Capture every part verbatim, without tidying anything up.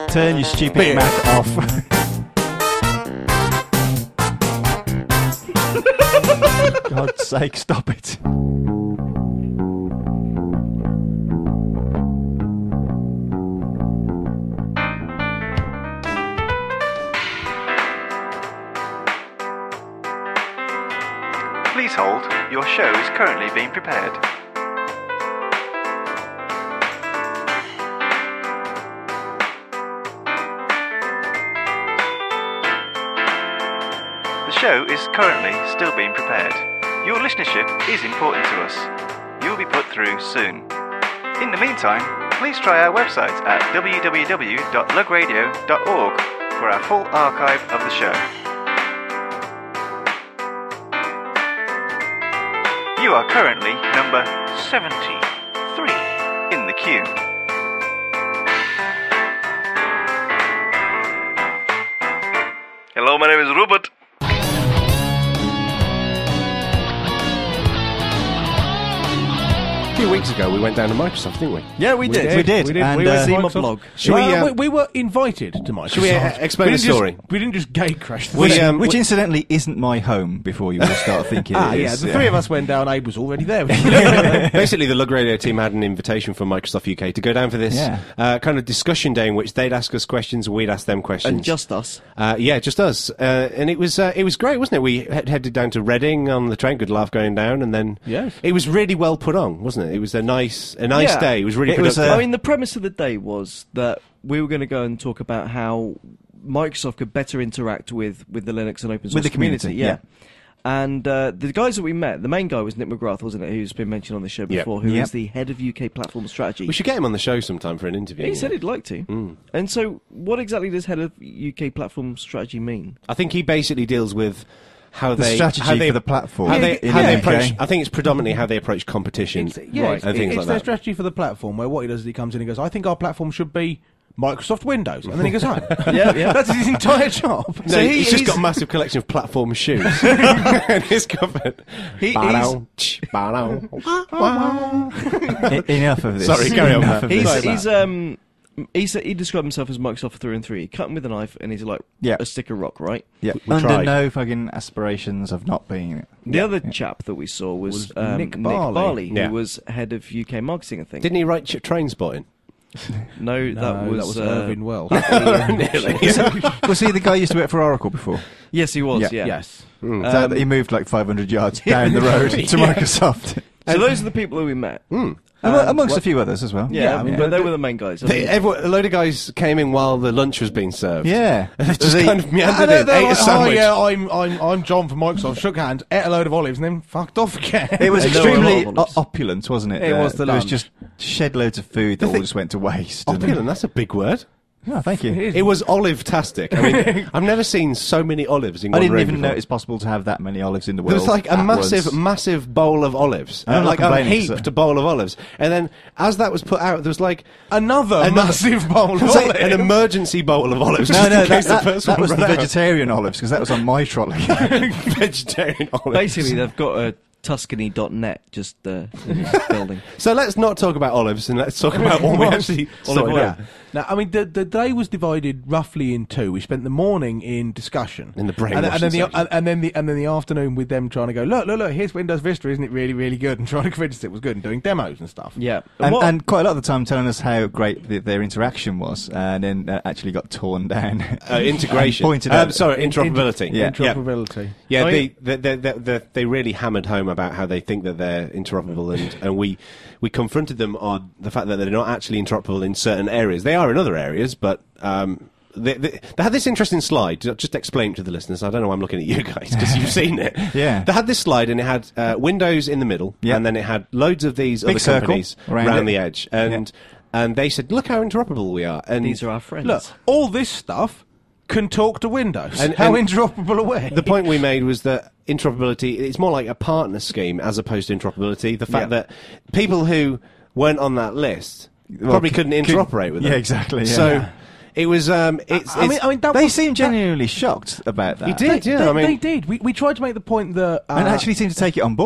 Turn your stupid Mac off. God's sake, stop it. Please hold, your show is currently being prepared. The show is currently still being prepared. Your listenership is important to us. You will be put through soon. In the meantime, please try our website at w w w dot lug radio dot org for our full archive of the show. You are currently number seventy-three in the queue. Hello, my name is Robert. A few weeks ago, we went down to Microsoft, didn't we? Yeah, we, We did. did. We did. We did. And, we were uh, see my Microsoft. blog. Should well, we, uh, we, we were invited to Microsoft. Should we, uh, explain we the didn't story? Just, we didn't just gate crash the We, thing. um, Which incidentally isn't my home before you all start thinking Ah, it yeah, is. the three of us went down, Abe was already there. Basically, the Lug Radio team had an invitation from Microsoft U K to go down for this Yeah. uh, kind of discussion day in which they'd ask us questions, we'd ask them questions. And just us. Uh, yeah, just us. Uh, and it was uh, it was great, wasn't it? We he- headed down to Reading on the train, good laugh going down, and then Yes. it was really well put on, wasn't it? It was a nice a nice Yeah. day. It was really It was, productive. uh, I mean, the premise of the day was that we were going to go and talk about how Microsoft could better interact with, with the Linux and open source With the community, yeah. yeah. And uh, the guys that we met, the main guy was Nick McGrath, wasn't it? Who's been mentioned on the show Yeah. before, who is Yep. the head of U K platform strategy. we should get him on the show sometime for an interview. He said he'd like to. Mm. And so, what exactly does head of U K platform strategy mean? I think he basically deals with how The they strategy how they, for the platform. how in- they, in how the they U K. approach. I think it's predominantly how they approach competition. It's, yeah, Right. it's, and things it's like their that. strategy for the platform, where what he does is he comes in and goes, I think our platform should be Microsoft Windows, and then he goes home. Yeah, yeah. That's his entire job. No, So he- he's just he's- got a massive collection of platform shoes. And he's covered. He- Ba-dow, ch, ba-dow. E- Enough of this. Sorry, carry on. Enough of He's, this. he's um he said he described himself as Microsoft through and through. He cut him with a knife, and he's like Yeah. a stick of rock, right? Yeah, We under tried. no fucking aspirations of not being. The other chap that we saw was, Was um, Nick Nick Barley. Barley, Yeah. who was head of U K marketing, I think. Didn't he write ch- train spotting? no, No, that was, that was uh, Irvin Wells. Was he the guy who used to work for Oracle before? Yes, he was. Yeah. Yeah. Yes. Mm. So Um, he moved like five hundred yards down the road to Microsoft. So those are the people who we met. Mm. Amo- Um, amongst what- a few others as well. Yeah, Yeah, I I mean, mean, but they the- were the main guys. I They, mean, everyone, a load of guys came in while the lunch was being served. Yeah. And they just They- kind of meandered And in, they're ate a like, oh sandwich. yeah, I'm, I'm, I'm John from Microsoft. Shook hands, ate a load of olives, and then fucked off again. It was And there were a lot extremely of o- olives. opulent, wasn't it? It Uh, was the There was lunch. just shed loads of food that all thing- just went to waste. and- Opulent, that's a big word. Oh, thank you. It is. It was olive-tastic. I mean, I've never seen so many olives in I one didn't room even before. know it's possible to have that many olives in the There world. was like a at massive, once. massive bowl of olives, I'm Uh, not like a complaining, heaped sir. bowl of olives. And then, as that was put out, there was like Another, Another- massive bowl of it was like olives. an emergency bowl of olives. No, just no, in that, case that, the first that one was the ran out. vegetarian olives because that was on my trolley. vegetarian olives. basically, they've got a Tuscany dot net just uh, in the building. So let's not talk about olives and let's talk about what we actually Olive sorted oil. out. Now, I mean, the, the day was divided roughly in two. We spent the morning in discussion, In the and, and then the brainwashing and, and then the and then the afternoon with them trying to go, look, look, look, here's Windows Vista, isn't it really, really good? And trying to convince us it was good and doing demos and stuff. Yeah, and, what- and quite a lot of the time telling us how great the, their interaction was, and then uh, actually got torn down. Uh, integration. And pointed Um, out. sorry, interoperability. Yeah. Interoperability. Yeah, I they, mean- they, they, they, they, they really hammered home about how they think that they're interoperable, and, and we we confronted them on the fact that they're not actually interoperable in certain areas. They are in other areas, but um, they, they, they had this interesting slide. Just explain it to the listeners. I don't know why I'm looking at you guys, because you've seen it. Yeah. They had this slide, and it had uh, Windows in the middle, Yep. and then it had loads of these Big other circle companies around around it. the edge. And, and they said, look how interoperable we are. And these are our friends. Look, all this stuff can talk to Windows. And- How and interoperable are we? the point we made was that interoperability, it's more like a partner scheme as opposed to interoperability. The fact Yeah. that people who weren't on that list Well, probably c- couldn't could- interoperate with them. yeah, exactly, yeah. So Yeah. it was, um, it's, I mean, it's- I mean, that They was, seemed that- genuinely shocked about that. He did, They, yeah. they, I mean, they did. We we tried to make the point that uh, And actually seemed to take it on board.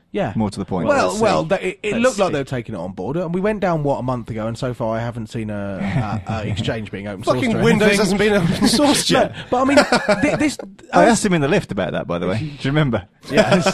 Yeah. More to the point. Well, let's well, see. th- it, it Let's looked like see. they were taking it on board, and we went down what a month ago, and so far I haven't seen a, a, a exchange being open sourced. Fucking or Windows anything. hasn't been open sourced No, yet. but I mean, th- this. I as- asked him in the lift about that, by the way. Do you remember? Yes.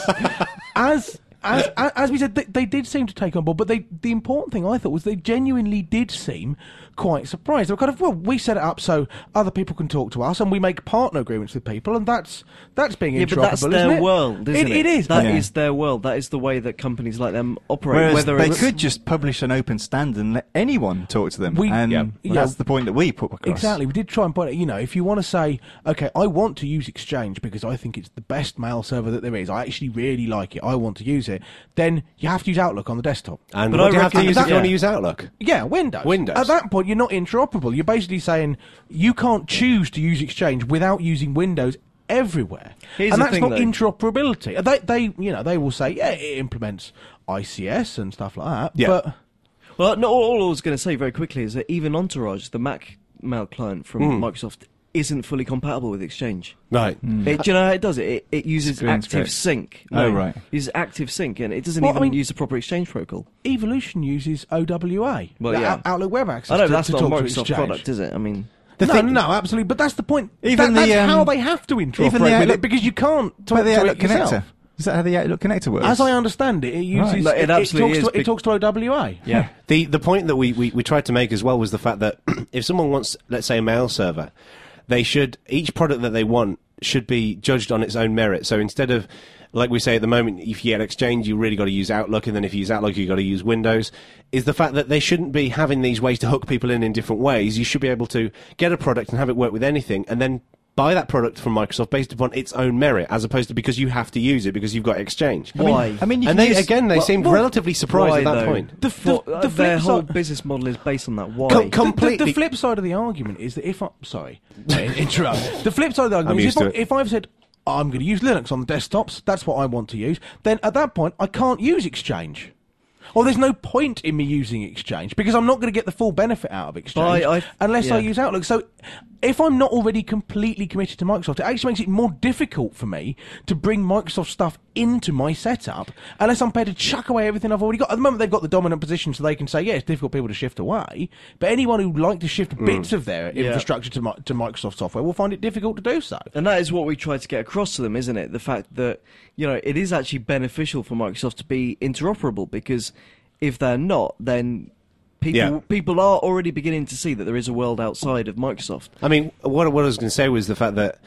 as, as as as we said, they, they did seem to take on board, but they the important thing I thought was they genuinely did seem quite surprised. They were kind of, well, we set it up so other people can talk to us, and we make partner agreements with people, and that's that's being Yeah, interoperable, but that's isn't their it? world, isn't it? It is. That Yeah. is their world. That is the way that companies like them operate. Whereas Whether they it's, could just publish an open standard and let anyone talk to them. We- and Yeah. well, Yeah. that's the point that we put across. Exactly. We did try and point out, you know, if you want to say, okay, I want to use Exchange because I think it's the best mail server that there is, I actually really like it, I want to use it, then you have to use Outlook on the desktop. And But what I do you have to reckon use that- if you want to yeah. use Outlook? Yeah, Windows. Windows. At that point, you're not interoperable. You're basically saying you can't choose to use Exchange without using Windows everywhere. Here's and the that's thing, not though. interoperability. They, they, you know, they will say, yeah, it implements I C S and stuff like that. Yeah. But Well, no, all, all I was going to say very quickly is that even Entourage, the Mac mail client from Mm. Microsoft, isn't fully compatible with Exchange. Right. It, do you know how it does it? It, it uses Screen Active script. Sync. Oh, right. Uses Active Sync, and it doesn't Well, I even mean- use the proper Exchange protocol. Evolution uses O W A. Well, the yeah. Out- Outlook Web Access. I know to, that's to not a talk to Microsoft Exchange. product, is it? I mean, The no, thing- no, absolutely. But that's the point. Even That- the, that's um, how they have to interoperate even the with Outlook- it, because you can't talk But the to Outlook it yourself. connector. Is that how the Outlook connector works? As I understand it, it uses Right. No, it it, it absolutely talks is to, big- it talks to O W A. yeah. The the point that we, we, we tried to make as well was the fact that if someone wants, let's say, a mail server, they should, each product that they want should be judged on its own merit. So instead of, like we say at the moment, if you get Exchange, you really got to use Outlook, and then if you use Outlook, you got to use Windows, is the fact that they shouldn't be having these ways to hook people in in different ways. You should be able to get a product and have it work with anything, and then buy that product from Microsoft based upon its own merit, as opposed to because you have to use it because you've got Exchange. Why? I mean, you And can they, use, again, they well, seemed well, relatively surprised Why, at that though? point. The, For, the, uh, the their flip whole side- business model is based on that. Why? Com- The- the, the, completely- flip side of the argument is that if I sorry, interrupt. The flip side of the argument I'm is used if, to I, it. if I've said I'm going to use Linux on the desktops, that's what I want to use, then at that point I can't use Exchange. Or there's no point in me using Exchange because I'm not going to get the full benefit out of Exchange But I- I- unless I yeah. use Outlook. So if I'm not already completely committed to Microsoft, it actually makes it more difficult for me to bring Microsoft stuff into my setup unless I'm prepared to chuck away everything I've already got. At the moment, they've got the dominant position, so they can say, yeah, it's difficult for people to shift away. But anyone who'd like to shift bits of their Yeah. infrastructure to, Mi- to Microsoft software will find it difficult to do so. And that is what we try to get across to them, isn't it? The fact that, you know, it is actually beneficial for Microsoft to be interoperable, because if they're not, then people Yeah. people are already beginning to see that there is a world outside of Microsoft. I mean, what, what I was going to say was the fact that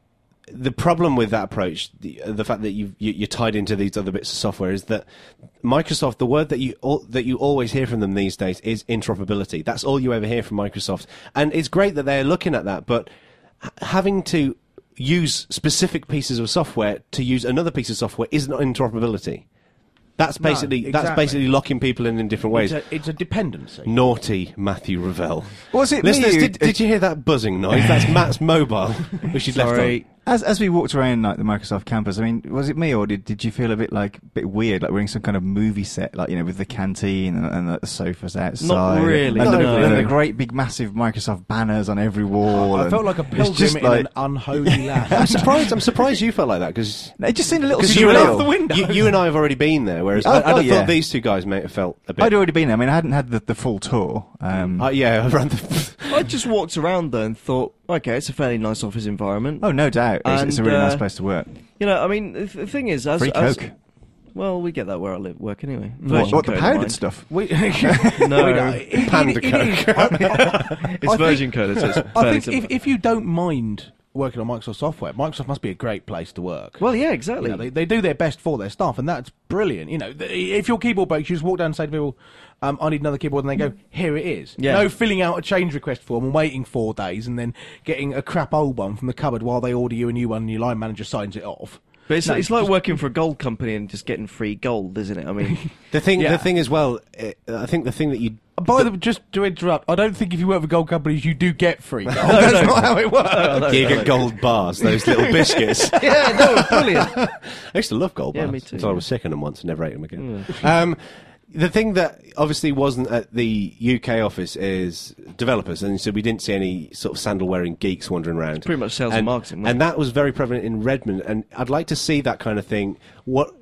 the problem with that approach, the, the fact that you, you you're tied into these other bits of software, is that Microsoft, the word that you al- that you always hear from them these days is interoperability. That's all you ever hear from Microsoft, and it's great that they're looking at that, but h- having to use specific pieces of software to use another piece of software is not interoperability. That's No, basically that's exactly. basically locking people in in different ways. It's a, it's a dependency. Naughty Matthew Revell. Was it me Listeners, who- did, did you hear that buzzing noise? That's Matt's mobile, which he's left on. Sorry. As as we walked around like the Microsoft campus, I mean, was it me or did did you feel a bit like a bit weird, like we're in some kind of movie set, like you know, with the canteen and, and the sofas outside, really, and, the, no. and the great big massive Microsoft banners on every wall. I and felt like a it's pilgrim just in like, an unholy land. I'm surprised. I'm surprised you felt like that because It just seemed a little because you, and I- surreal. the window. you, you and I have already been there. Whereas Oh, I, I'd oh, have yeah. thought these two guys may have felt a bit. I'd already been there. I mean, I hadn't had the, the full tour. Um, Uh, yeah, around the. I just walked around there and thought, okay, it's a fairly nice office environment. oh, no doubt. It's, it's a And, really nice uh, place to work. You know, I mean, the, the thing is, as, Free as Coke. well, we get that where I live, work anyway. What, Virgin what the Coke, powdered mind. stuff? We, No. we don't- it- it- Panda it is- Coke. I- I- It's I Virgin think- Coke, so it's I fairly think simple. if, if you don't mind working on Microsoft software, Microsoft must be a great place to work. Well, yeah, You exactly. know, they, they do their best for their staff, and that's brilliant. You know, th- if your keyboard breaks, you just walk down and say to people, um, I need another keyboard, and they go, here it is. Yeah. No filling out a change request form and waiting four days and then getting a crap old one from the cupboard while they order you a new one and your line manager signs it off. But it's, No, it's like just- working for a gold company and just getting free gold, isn't it? I mean, The thing, Yeah. the thing as well. eh, I think the thing that you. By the way, just to interrupt, I don't think if you work for gold companies, you do get free gold. No, That's no. not how it works. no, no, you no, get gold bars, those little biscuits. yeah, no, brilliant. I used to love gold Yeah, bars me too, until I yeah. was sick of them once and never ate them again. Um, the thing that obviously wasn't at the U K office is developers, and so we didn't see any sort of sandal-wearing geeks wandering around. pretty much sales and marketing, wasn't and that was very prevalent in Redmond. And I'd like to see that kind of thing. What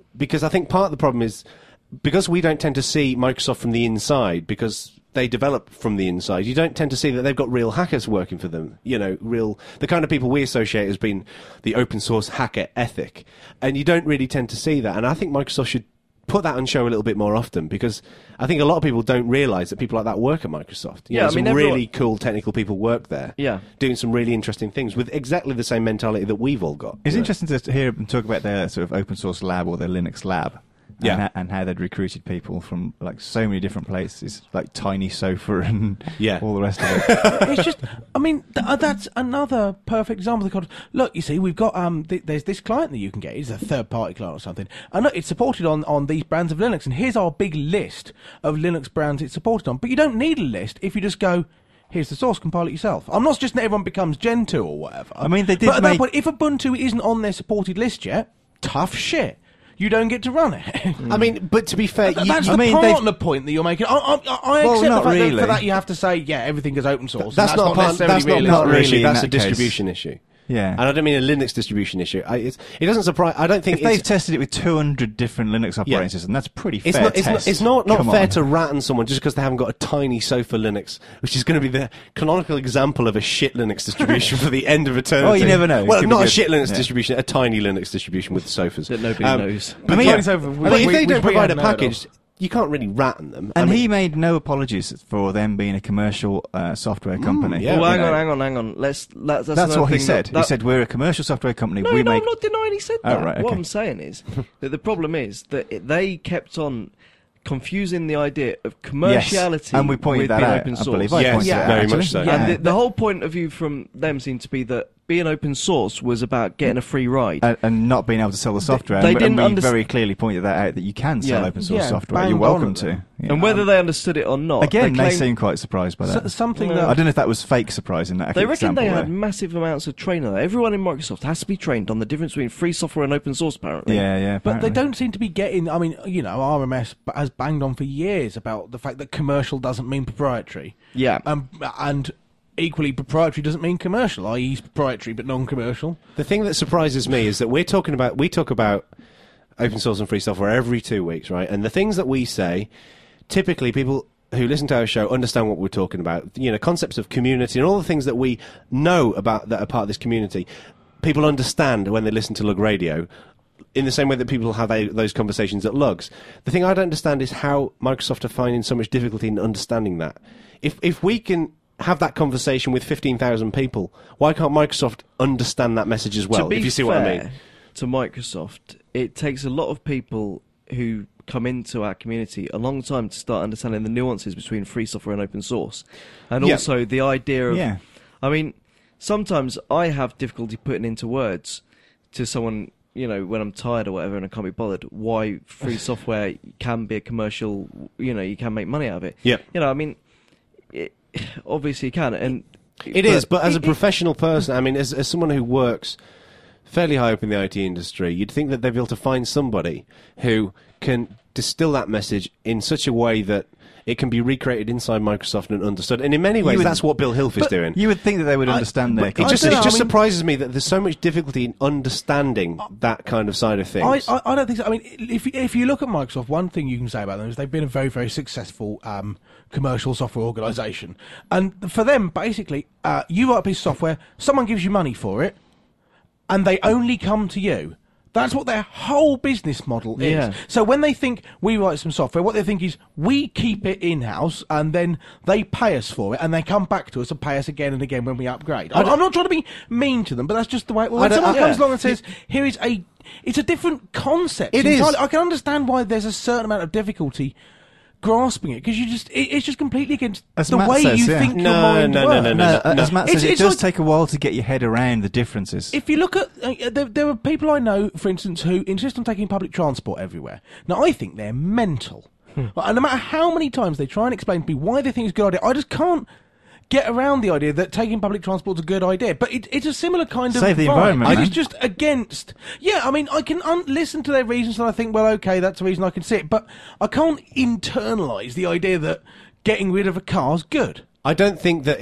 because I think part of the problem is because we don't tend to see Microsoft from the inside because they develop from the inside. You don't tend to see that they've got real hackers working for them. You know, real the kind of people we associate as being the open source hacker ethic, and you don't really tend to see that. And I think Microsoft should put that on show a little bit more often because I think a lot of people don't realise that people like that work at Microsoft. You Yeah, know, I mean, some everyone- really cool technical people work there. Yeah. Doing some really interesting things with exactly the same mentality that we've all got. It's you know. interesting to hear them talk about their sort of open source lab or their Linux lab. And, Yeah. ha- and how they'd recruited people from like so many different places, like Tiny Sofa and Yeah. all the rest of it. It's just, I mean, th- uh, that's another perfect example of the kind of, look, you see, we've got, um, th- there's this client that you can get, it's a third-party client or something, and look, it's supported on, on these brands of Linux, and here's our big list of Linux brands it's supported on, but you don't need a list if you just go, here's the source, compile it yourself. I'm not suggesting that everyone becomes Gentoo or whatever. I mean, they did But at that make- point, if Ubuntu isn't on their supported list yet, tough shit. You don't get to run it. I mean, but to be fair, Th- you, That's I the mean, they've- partner point that you're making. I, I, I Well, accept the not fact that really. for that you have to say, yeah, everything is open source. and that's, not, part, necessarily that's not realistic. part of the really issue. in That's that a case. distribution issue. Yeah. And I don't mean a Linux distribution issue. I, it's, it doesn't surprise. I don't think If they've it's, tested it with two hundred different Linux operating Yeah. systems, that's pretty it's fair not. It's not, test. it's not, not Come fair on. to rat on someone just because they haven't got a tiny sofa Linux, which is going to be the canonical example of a shit Linux distribution for the end of eternity. Oh, you never know. It Well, could be not a good. shit Linux Yeah. distribution, a tiny Linux distribution with sofas That nobody Um, knows. But I mean, yeah. Tiny sofa, But which if we- they which don't we provide a hadn't heard of. package, you can't really rat on them. And I mean, he made no apologies for them being a commercial uh, software company. yeah. Well, You hang know. on, hang on, hang on. Let's. That's, that's, That's another what he thing said. That, that, He said we're a commercial software company. No, we no, make I'm not denying he said Oh, that. right, What okay. I'm saying is that the problem is that it, they kept on confusing the idea of commerciality and we pointed with that being out, open I source. believe. I Yes, pointed yeah, it out, very actually. much so. Yeah. And the, the whole point of view from them seemed to be that being open source was about getting a free ride. and, and not being able to sell the software. they and, we- didn't and we underst- very clearly pointed that out that you can sell Yeah. open source Yeah, software. banged You're on welcome at to. them. Yeah. and whether they understood it or not, Again, they, they claim, seem quite surprised by So, that. something Yeah. that I don't know if that was fake surprise in that they reckon example they had there. massive amounts of training. Everyone in Microsoft has to be trained on the difference between free software and open source, apparently. Yeah, yeah. But they apparently. don't seem to be getting. I mean, you know, R M S b- has banged on for years about the fact that commercial doesn't mean proprietary. Yeah. Um, and equally, proprietary doesn't mean commercial, that is, proprietary but non-commercial. The thing that surprises me is that we're talking about we talk about open source and free software every two weeks, right? And the things that we say, typically people who listen to our show understand what we're talking about. You know, concepts of community and all the things that we know about that are part of this community. People understand when they listen to Lug Radio. In the same way that people have a, those conversations at Lugs. The thing I don't understand is how Microsoft are finding so much difficulty in understanding that. If if we can have that conversation with fifteen thousand people, why can't Microsoft understand that message as well, to be if you see fair what I mean? to Microsoft, it takes a lot of people who come into our community a long time to start understanding the nuances between free software and open source. And Yeah. also the idea of... Yeah. I mean, sometimes I have difficulty putting into words to someone, you know, when I'm tired or whatever and I can't be bothered, why free software can be a commercial, you know, you can make money out of it. Yeah. You know, I mean, it, obviously you can. And It is, but as a professional person, I mean, as, as someone who works fairly high up in the I T industry, you'd think that they'd be able to find somebody who can distill that message in such a way that it can be recreated inside Microsoft and understood. And in many ways, would- that's what Bill Hilf is but doing. You would think that they would I- understand but their. It just, I it don't just know, I mean- surprises me that there's so much difficulty in understanding that kind of side of I, things. I, I don't think so. I mean, if if you look at Microsoft, one thing you can say about them is they've been a very, very successful um, commercial software organisation. And for them, basically, uh, you write a piece of software, someone gives you money for it, and they only come to you. That's what their whole business model is. Yeah. So when they think we write some software, what they think is we keep it in-house and then they pay us for it and they come back to us and pay us again and again when we upgrade. I'm, I'm not trying to be mean to them, but that's just the way. Well, I when don't- someone I- comes yeah. along and says, here is a... It's a different concept. It is. entirely. I can understand why there's a certain amount of difficulty grasping it because you just it, it's just completely against As the Matt way says, you yeah. think No, your mind no, no, works. no, no, No, no. as Matt It's- says, it it's does like- take a while to get your head around the differences. If you look at, uh, there, there are people I know, for instance, who insist on taking public transport everywhere. Now, I think they're mental. And no matter how many times they try and explain to me why they think it's a good idea, I just can't get around the idea that taking public transport is a good idea. But it, it's a similar kind of Save the vibe. environment, It man. is just against... Yeah, I mean, I can un- listen to their reasons and I think, well, okay, that's a reason I can see it. But I can't internalise the idea that getting rid of a car's good. I don't think that it's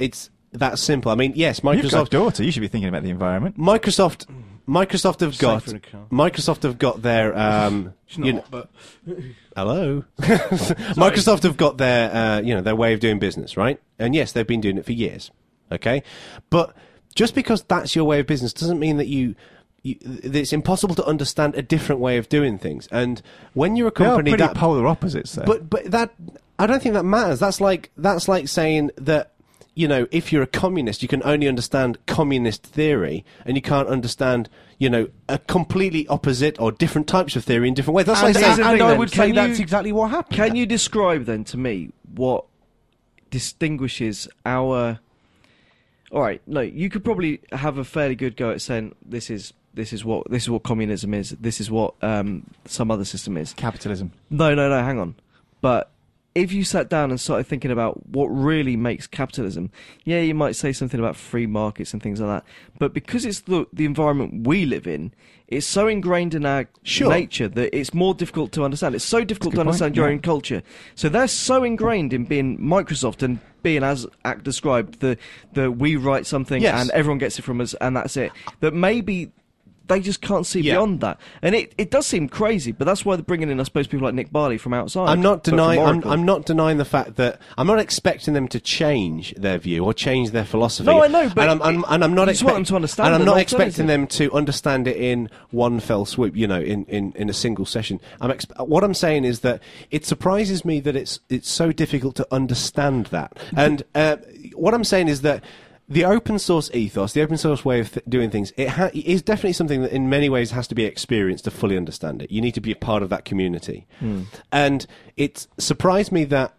that simple. I mean, yes, You've got a Microsoft. daughter. You should be thinking about the environment. Microsoft. Microsoft have got. Safer in a car. Microsoft have got their. Um, It's not, you know, but hello. Microsoft have got their, uh, you know, their way of doing business, right? And yes, they've been doing it for years. Okay, but just because that's your way of business doesn't mean that you. You, it's impossible to understand a different way of doing things. And when you're a They are company pretty that, polar opposites, though. but but that I don't think that matters. That's like that's like saying that, you know, if you're a communist, you can only understand communist theory, and you can't understand, you know, a completely opposite or different types of theory in different ways. That's And like here's saying, the and thing I then, would say can that's you- exactly what happened. Can you describe then to me what distinguishes our? All right, no, you could probably have a fairly good go at saying this is this is what this is what communism is. This is what um, some other system is. Capitalism. No, no, no. Hang on. But if you sat down and started thinking about what really makes capitalism, yeah, you might say something about free markets and things like that. But because it's the the environment we live in, it's so ingrained in our Sure. nature that it's more difficult to understand. It's so difficult to good point, understand your yeah. own culture. So they're so ingrained in being Microsoft and being, as Act described, the the we write something Yes. and everyone gets it from us and that's it. That maybe they just can't see Yeah. beyond that. And it, it does seem crazy, but that's why they're bringing in, I suppose, people like Nick Barley from outside. I'm not but from denying. I'm, Oracle. I'm not denying the fact that I'm not expecting them to change their view or change their philosophy. No, I know, but and I'm, I'm, and I'm not you just want them expect- to understand And I'm an not alternative. expecting them to understand it in one fell swoop. You know, in, in, in a single session. I'm exp- what I'm saying is that it surprises me that it's it's so difficult to understand that. And uh, what I'm saying is that. The open source ethos, the open source way of th- doing things, it ha- is definitely something that in many ways has to be experienced to fully understand it. You need to be a part of that community. Hmm. And it surprised me that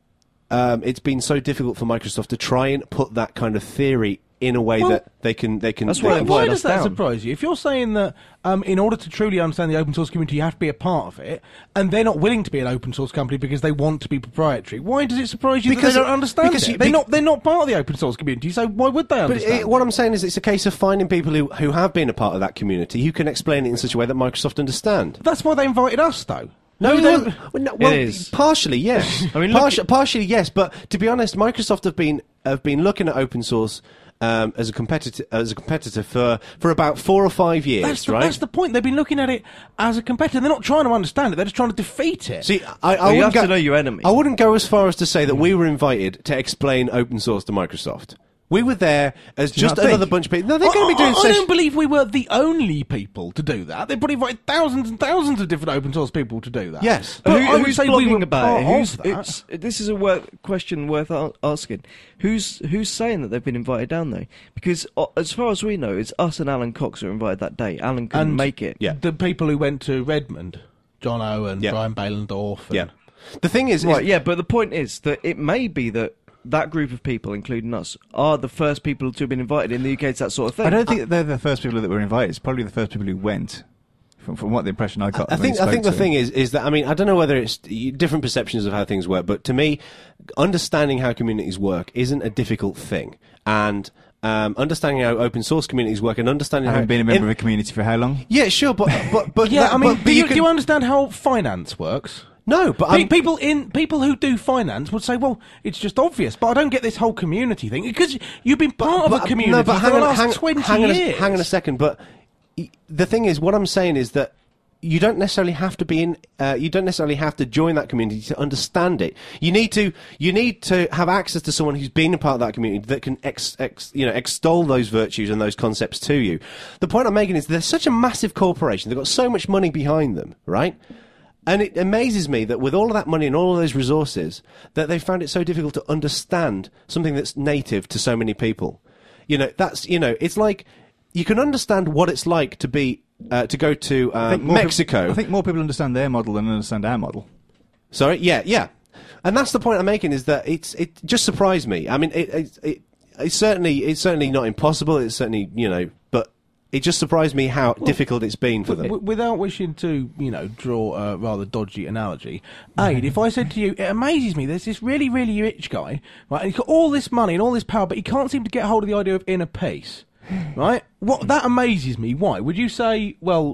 um, it's been so difficult for Microsoft to try and put that kind of theory in a way Well, that they can... They can that's they why can- they Why invited does us that down. surprise you? If you're saying that um, in order to truly understand the open source community, you have to be a part of it, and they're not willing to be an open source company because they want to be proprietary, why does it surprise you Because that they it- don't understand because it? you- they're bec- not. They're not part of the open source community. So why would they But understand? it, what I'm saying is it's a case of finding people who, who have been a part of that community who can explain it in such a way that Microsoft understand. That's why they invited us, though. No, Who no, they- well, no, well, It is. partially, yes. I mean, look Parti- partially, yes. But to be honest, Microsoft have been have been looking at open source um, as a competitor as a competitor for, for about four or five years, That's the, right? that's the point. They've been looking at it as a competitor. They're not trying to understand it. They're just trying to defeat it. See, I, I Well, you wouldn't have go, to know your enemy. I wouldn't go as far as to say that we were invited to explain open source to Microsoft. We were there as you just not think? another bunch of people. No, they're I- going to be doing I, I sessions. don't believe we were the only people to do that. They probably invited thousands and thousands of different open source people to do that. Yes. But Who- I would who's say we blogging were about part it? Who's, of that. it's, this is a wor- question worth a- asking. Who's who's saying that they've been invited down though? Because uh, as far as we know, it's us and Alan Cox who were invited that day. Alan couldn't And- make it. Yeah. The people who went to Redmond, John Owen, Yeah. Brian Balendorf. And Yeah. The thing is, is Right, yeah, but the point is that it may be that that group of people, including us, are the first people to have been invited in the U K to that sort of thing. I don't think that they're the first people that were invited. It's probably the first people who went. From, from what the impression I got. I when think we I think the spoke to thing them. is is that I mean I don't know whether it's different perceptions of how things work, but to me, understanding how communities work isn't a difficult thing, and um, understanding how open source communities work and understanding Having how been a member in- of a community for how long? yeah, sure, but but but Yeah, that- I mean, but, but do, you, can- do you understand how finance works? no, but Pe- I'm, people in people who do finance would say, "Well, it's just obvious," but I don't get this whole community thing because you've been part of but- a community no, but for hang the on, last hang, twenty hang on a, years. hang on a second, but y- the thing is, what I'm saying is that. You don't necessarily have to be in. Uh, you don't necessarily have to join that community to understand it. You need to. You need to have access to someone who's been a part of that community that can, ex, ex, you know, extol those virtues and those concepts to you. The point I'm making is they're such a massive corporation. They've got so much money behind them, right? And it amazes me that with all of that money and all of those resources, that they found it so difficult to understand something that's native to so many people. You know, that's you know, it's like you can understand what it's like to be. Uh, to go to I uh, think more Mexico. People, I think more people understand their model than understand our model. Sorry, yeah, yeah, and that's the point I'm making is that it's it just surprised me. I mean, it, it, it it's certainly it's certainly not impossible. It's certainly you know, but it just surprised me how difficult it's been for them. W- without wishing to, you know, draw a rather dodgy analogy, Aid, if I said to you, it amazes me, there's this really, really rich guy, right, and he's got all this money and all this power, but he can't seem to get hold of the idea of inner peace, right? What that amazes me. Why? Would you say, well,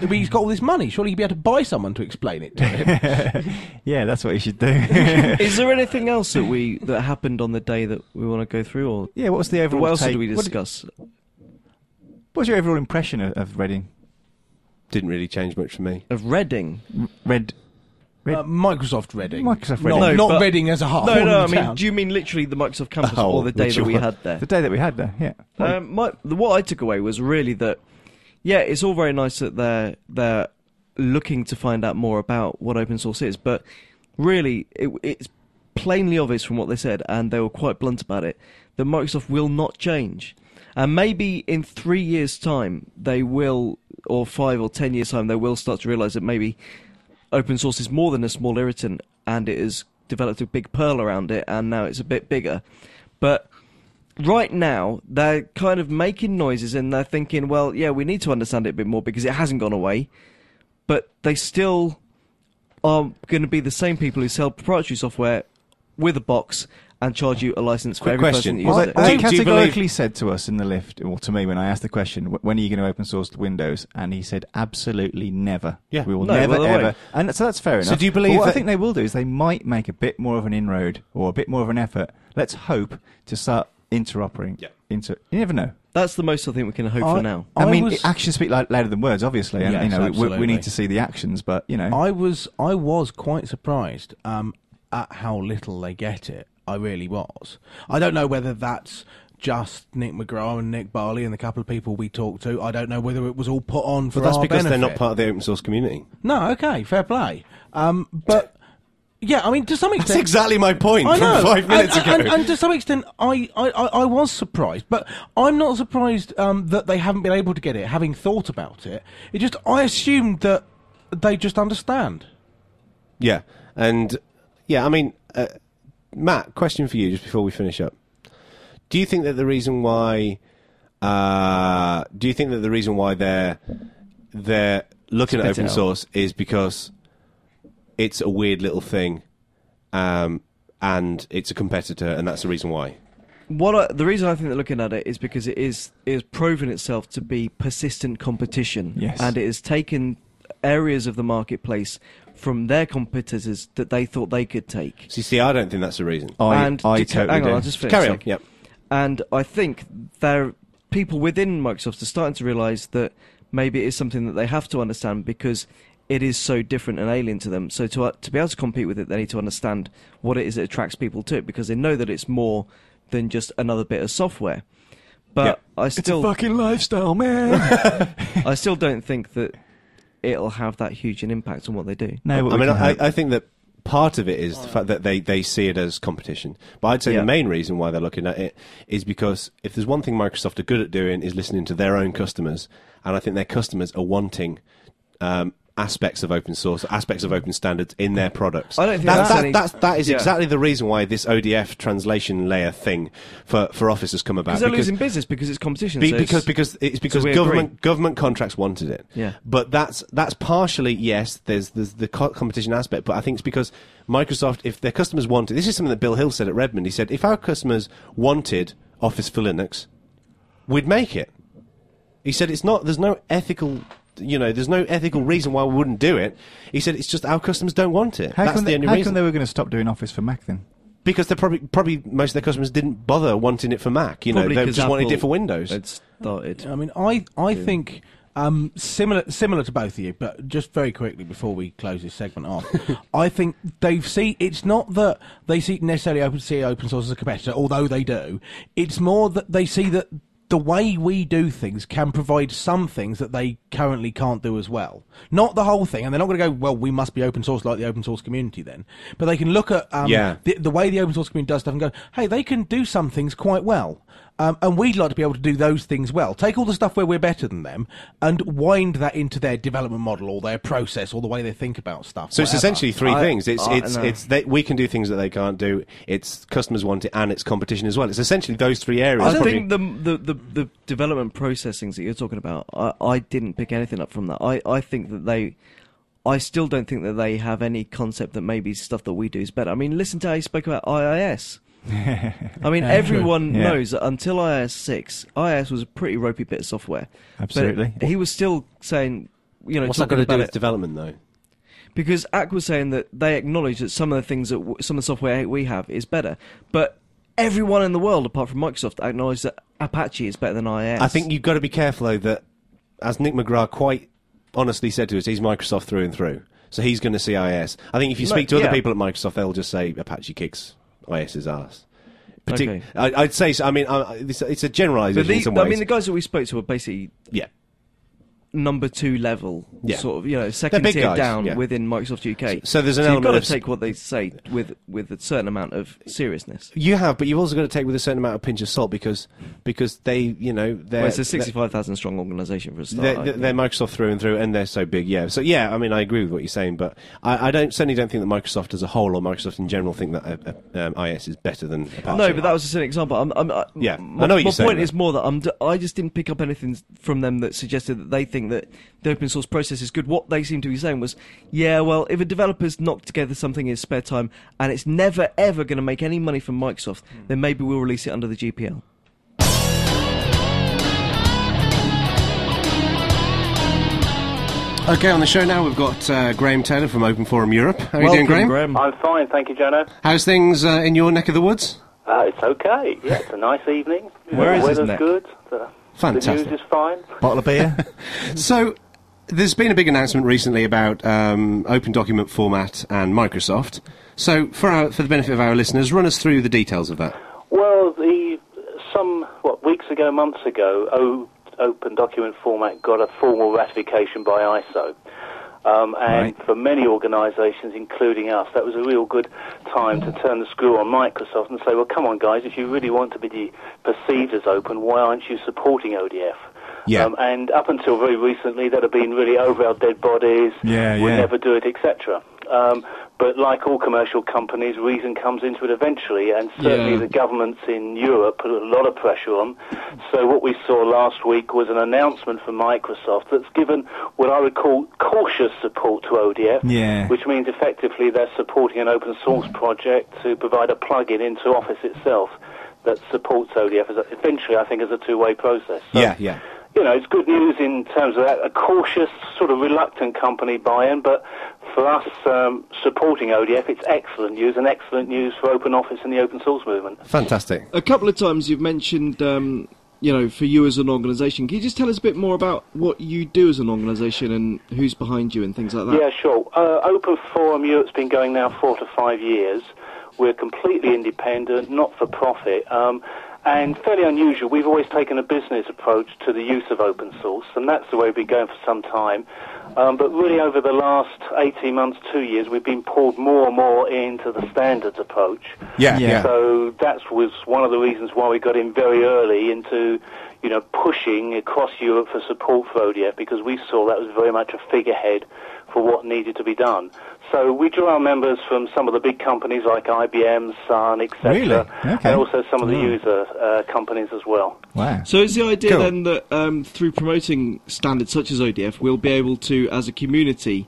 I mean, he's got all this money. Surely he'd be able to buy someone to explain it to him. Yeah, that's what you should do. Is there anything else that we that happened on the day that we want to go through, or Yeah, what was the overall what else take? did we what, discuss? what was your overall impression of, of Reading? Didn't really change much for me. Of Reading? Red, Red Uh, Microsoft Reading. Microsoft Not, Reading. No, not but- Reading as a whole. No, no. I in the mean, town. do you mean literally the Microsoft campus, Oh, or the day which that we one? had there? the day that we had there, yeah. Um, my, the, what I took away was really that, yeah, it's all very nice that they're they're looking to find out more about what open source is, but really, it, it's plainly obvious from what they said, and they were quite blunt about it, that Microsoft will not change. And maybe in three years' time, they will, or five or ten years' time, they will start to realise that maybe open source is more than a small irritant, and it has developed a big pearl around it, and now it's a bit bigger. But right now, they're kind of making noises, and they're thinking, well, yeah, we need to understand it a bit more because it hasn't gone away. But they still are going to be the same people who sell proprietary software with a box and charge you a license for Quick every question. person that Well, uses they, it. they Do- do you categorically believe- said to us in the lift, or to me when I asked the question, "Wh- when are you going to open source Windows? And he said, absolutely never. Yeah. We will No, never, well, they won't. ever. And so that's fair enough. So do you believe But what I that- think they will do is they might make a bit more of an inroad, or a bit more of an effort. Let's hope to start interoperating. Yeah. Inter- you never know. That's the most I think we can hope I- for now. I, I mean, was- actions speak like, louder than words, obviously, and Yes, you know we, we absolutely. need to see the actions. But you know, I was I was quite surprised um, at how little they get it. I really was. I don't know whether that's just Nick McGraw and Nick Barley and the couple of people we talked to. I don't know whether it was all put on for But that's our because they're not benefit. part of the open source community. No, okay, fair play. Um, but yeah, I mean, to some That's extent, exactly my point I know. from five minutes and, ago. And, and to some extent, I, I, I I was surprised, but I'm not surprised um, that they haven't been able to get it, having thought about it. It just, I assumed that they just understand. Yeah, and yeah, I mean, uh, Matt, question for you just before we finish up. Do you think that the reason why, uh, do you think that the reason why they're they're looking at Spit it open out. source is because it's a weird little thing, um, and it's a competitor, and that's the reason why? What I, the reason I think they're looking at it is because it is it has proven itself to be persistent competition, Yes. and it has taken areas of the marketplace from their competitors that they thought they could take. See, see, I don't think that's the reason. I, and I to- totally hang on, do. I'll just finish. Carry a on. sec. Yep. And I think there people within Microsoft are starting to realise that maybe it is something that they have to understand because it is so different and alien to them. So to uh, to be able to compete with it, they need to understand what it is that attracts people to it because they know that it's more than just another bit of software. But I still, fucking lifestyle, man. I still don't think that it'll have that huge an impact on what they do. No, but I we mean, can I, hope. I think that part of it is the fact that they, they see it as competition. But I'd say Yeah. the main reason why they're looking at it is because if there's one thing Microsoft are good at doing is listening to their own customers, and I think their customers are wanting um, aspects of open source, aspects of open standards in their products. I don't think that, that's that, any- that's, that is yeah. exactly the reason why this O D F translation layer thing for, for Office has come about. Because they're Because- losing business because it's competition. be, so because it's- because it's because we government agree. government contracts wanted it. Yeah. But that's that's partially yes. There's there's the co- competition aspect, but I think it's because Microsoft, if their customers wanted, this is something that Bill Hill said at Redmond. He said if our customers wanted Office for Linux, we'd make it. He said it's not. There's no ethical. You know, there's no ethical reason why we wouldn't do it. He said it's just our customers don't want it. How That's come the they, only how reason. come they were going to stop doing Office for Mac then? Because they're probably probably most of their customers didn't bother wanting it for Mac. You know, Probably they 'cause just wanted Apple it for Windows. had started. I mean, I I think um, similar similar to both of you, but just very quickly before we close this segment off, I think they've seen. It's not that they see necessarily open see open source as a competitor, although they do. It's more that they see that the way we do things can provide some things that they currently can't do as well. Not the whole thing, and they're not going to go, well, we must be open source like the open source community then. But they can look at um, Yeah. the, the way the open source community does stuff and go, hey, they can do some things quite well. Um, and we'd like to be able to do those things well. Take all the stuff where we're better than them and wind that into their development model or their process or the way they think about stuff. So it's whatever. essentially three I- things. It's I it's know. it's they, we can do things that they can't do. It's customers want it, and it's competition as well. It's essentially those three areas. I probably- think the, the the the development process things that you're talking about, I, I didn't pick anything up from that. I, I think that they, I still don't think that they have any concept that maybe stuff that we do is better. I mean, listen to how he spoke about I I S. I mean, Yeah, everyone true. Yeah. knows that until I I S six, I I S was a pretty ropey bit of software. Absolutely. But he was still saying you know, What's that got talking to do about with it, development, though? because A C was saying that they acknowledge that some of the things that w- some of the software we have is better, but everyone in the world apart from Microsoft acknowledge that Apache is better than I I S. I think you've got to be careful, though, that, as Nick McGrath quite honestly said to us, he's Microsoft through and through. So he's going to see I S. I think if you No, speak to other yeah. people at Microsoft, they'll just say Apache kicks IS's ass. Partic- Okay. I, I'd say so. I mean, I, it's, it's a But generalisation the, in some I ways. mean, the guys that we spoke to are basically yeah. number two level, Yeah. sort of, you know, second big tier guys, down yeah. within Microsoft U K. So there's an so you've element got to of- take what they say with with a certain amount of seriousness. You have, but you've also got to take with a certain amount of pinch of salt because because they, you know, they're Well, it's a sixty-five thousand strong organisation for a start. They're, I they're, think. they're Microsoft through and through, and they're so big. Yeah. So yeah, I mean, I agree with what you're saying, but I, I don't certainly don't think that Microsoft as a whole or Microsoft in general think that uh, uh, um, I S is better than Apache. No, but that was just an example. I'm, I'm, I, Yeah, my, I know what my you're saying, point though. is more that I'm, d- I just didn't pick up anything from them that suggested that they think that the open source process is good. What they seem to be saying was, yeah, well, if a developer's knocked together something in his spare time and it's never ever going to make any money from Microsoft, Hmm. then maybe we'll release it under the G P L. Okay, on the show now we've got uh, Graham Taylor from Open Forum Europe. How are you Welcome, doing, Graham? I'm fine, thank you, Jono. How's things uh, in your neck of the woods? Uh, it's okay. Yeah, it's a nice evening. Where the is his weather's neck? good. The, Fantastic. the news is fine. Bottle of beer. So, there's been a big announcement recently about um, open document format and Microsoft. So, for our, for the benefit of our listeners, run us through the details of that. Well, the some what weeks ago, months ago, o, Open Document Format got a formal ratification by I S O. Um, and Right. for many organisations, including us, that was a real good time to turn the screw on Microsoft and say, well, come on, guys, if you really want to be perceived as open, why aren't you supporting O D F? Yeah. Um, and up until very recently, that had been really over our dead bodies, Yeah, we'll yeah. never do it, et cetera. Um, but like all commercial companies, reason comes into it eventually, and certainly Yeah. the governments in Europe put a lot of pressure on. So what we saw last week was an announcement from Microsoft that's given what I would call cautious support to O D F, Yeah. which means effectively they're supporting an open source project to provide a plug-in into Office itself that supports O D F, as a, eventually I think as a two-way process. So, Yeah, yeah. you know, it's good news in terms of that, a cautious, sort of reluctant company buy-in, but for us um, supporting O D F, it's excellent news, and excellent news for Open Office and the open source movement. Fantastic. A couple of times you've mentioned, um, you know, for you as an organisation. Can you just tell us a bit more about what you do as an organisation and who's behind you and things like that? Yeah, sure. Uh, Open Forum Europe's been going now four to five years. We're completely independent, not for profit, um, and fairly unusual. We've always taken a business approach to the use of open source, and that's the way we've been going for some time. Um, but really over the last eighteen months, two years, we've been pulled more and more into the standards approach. Yeah, Yeah. yeah. So that was one of the reasons why we got in very early into, you know, pushing across Europe for support for O D F, because we saw that was very much a figurehead for what needed to be done. So we drew our members from some of the big companies like I B M, Sun, et cetera, Really? Okay. and also some of the user uh, companies as well. Wow. So is the idea Cool. then that um, through promoting standards such as O D F, we'll be able to, as a community,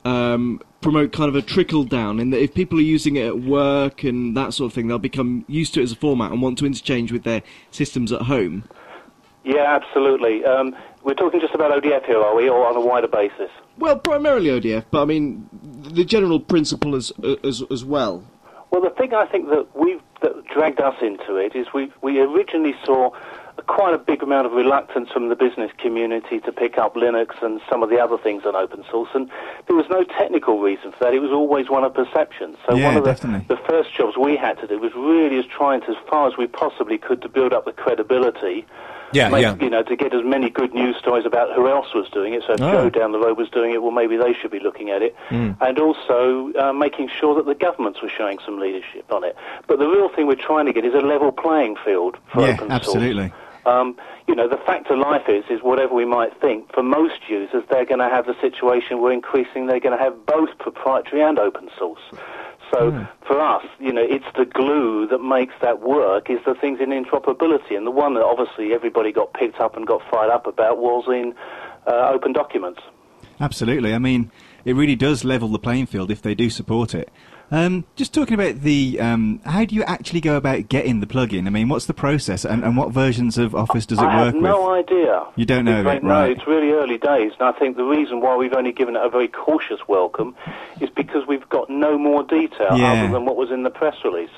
um, promote kind of a trickle down, in that if people are using it at work and that sort of thing, they'll become used to it as a format and want to interchange with their systems at home? Yeah, absolutely. Um, we're talking just about O D F here, are we, or on a wider basis? Well, primarily O D F, but I mean the general principle as as as well. Well, the thing I think that we've that dragged us into it is we we originally saw a, quite a big amount of reluctance from the business community to pick up Linux and some of the other things on open source, and there was no technical reason for that. It was always one of perception. So Yeah, one of the, definitely. the first jobs we had to do was really as trying to, as far as we possibly could, to build up the credibility. Yeah, Make, yeah. You know, to get as many good news stories about who else was doing it. So if Oh. Joe down the road was doing it, well, maybe they should be looking at it. Hmm. And also uh, making sure that the governments were showing some leadership on it. But the real thing we're trying to get is a level playing field for Yeah, open source. absolutely. Um, you know, the fact of life is, is whatever we might think, for most users, they're going to have the situation where increasingly they're going to have both proprietary and open source. So for us, you know, it's the glue that makes that work, is the things in interoperability. And the one that obviously everybody got picked up and got fired up about was in uh, open documents. Absolutely. I mean, it really does level the playing field if they do support it. Um, just talking about the, um, how do you actually go about getting the plug-in? I mean, what's the process, and, and what versions of Office does it I work have no with? idea. You don't know It's it, No, right? it's really early days, and I think the reason why we've only given it a very cautious welcome is because we've got no more detail Yeah. other than what was in the press release.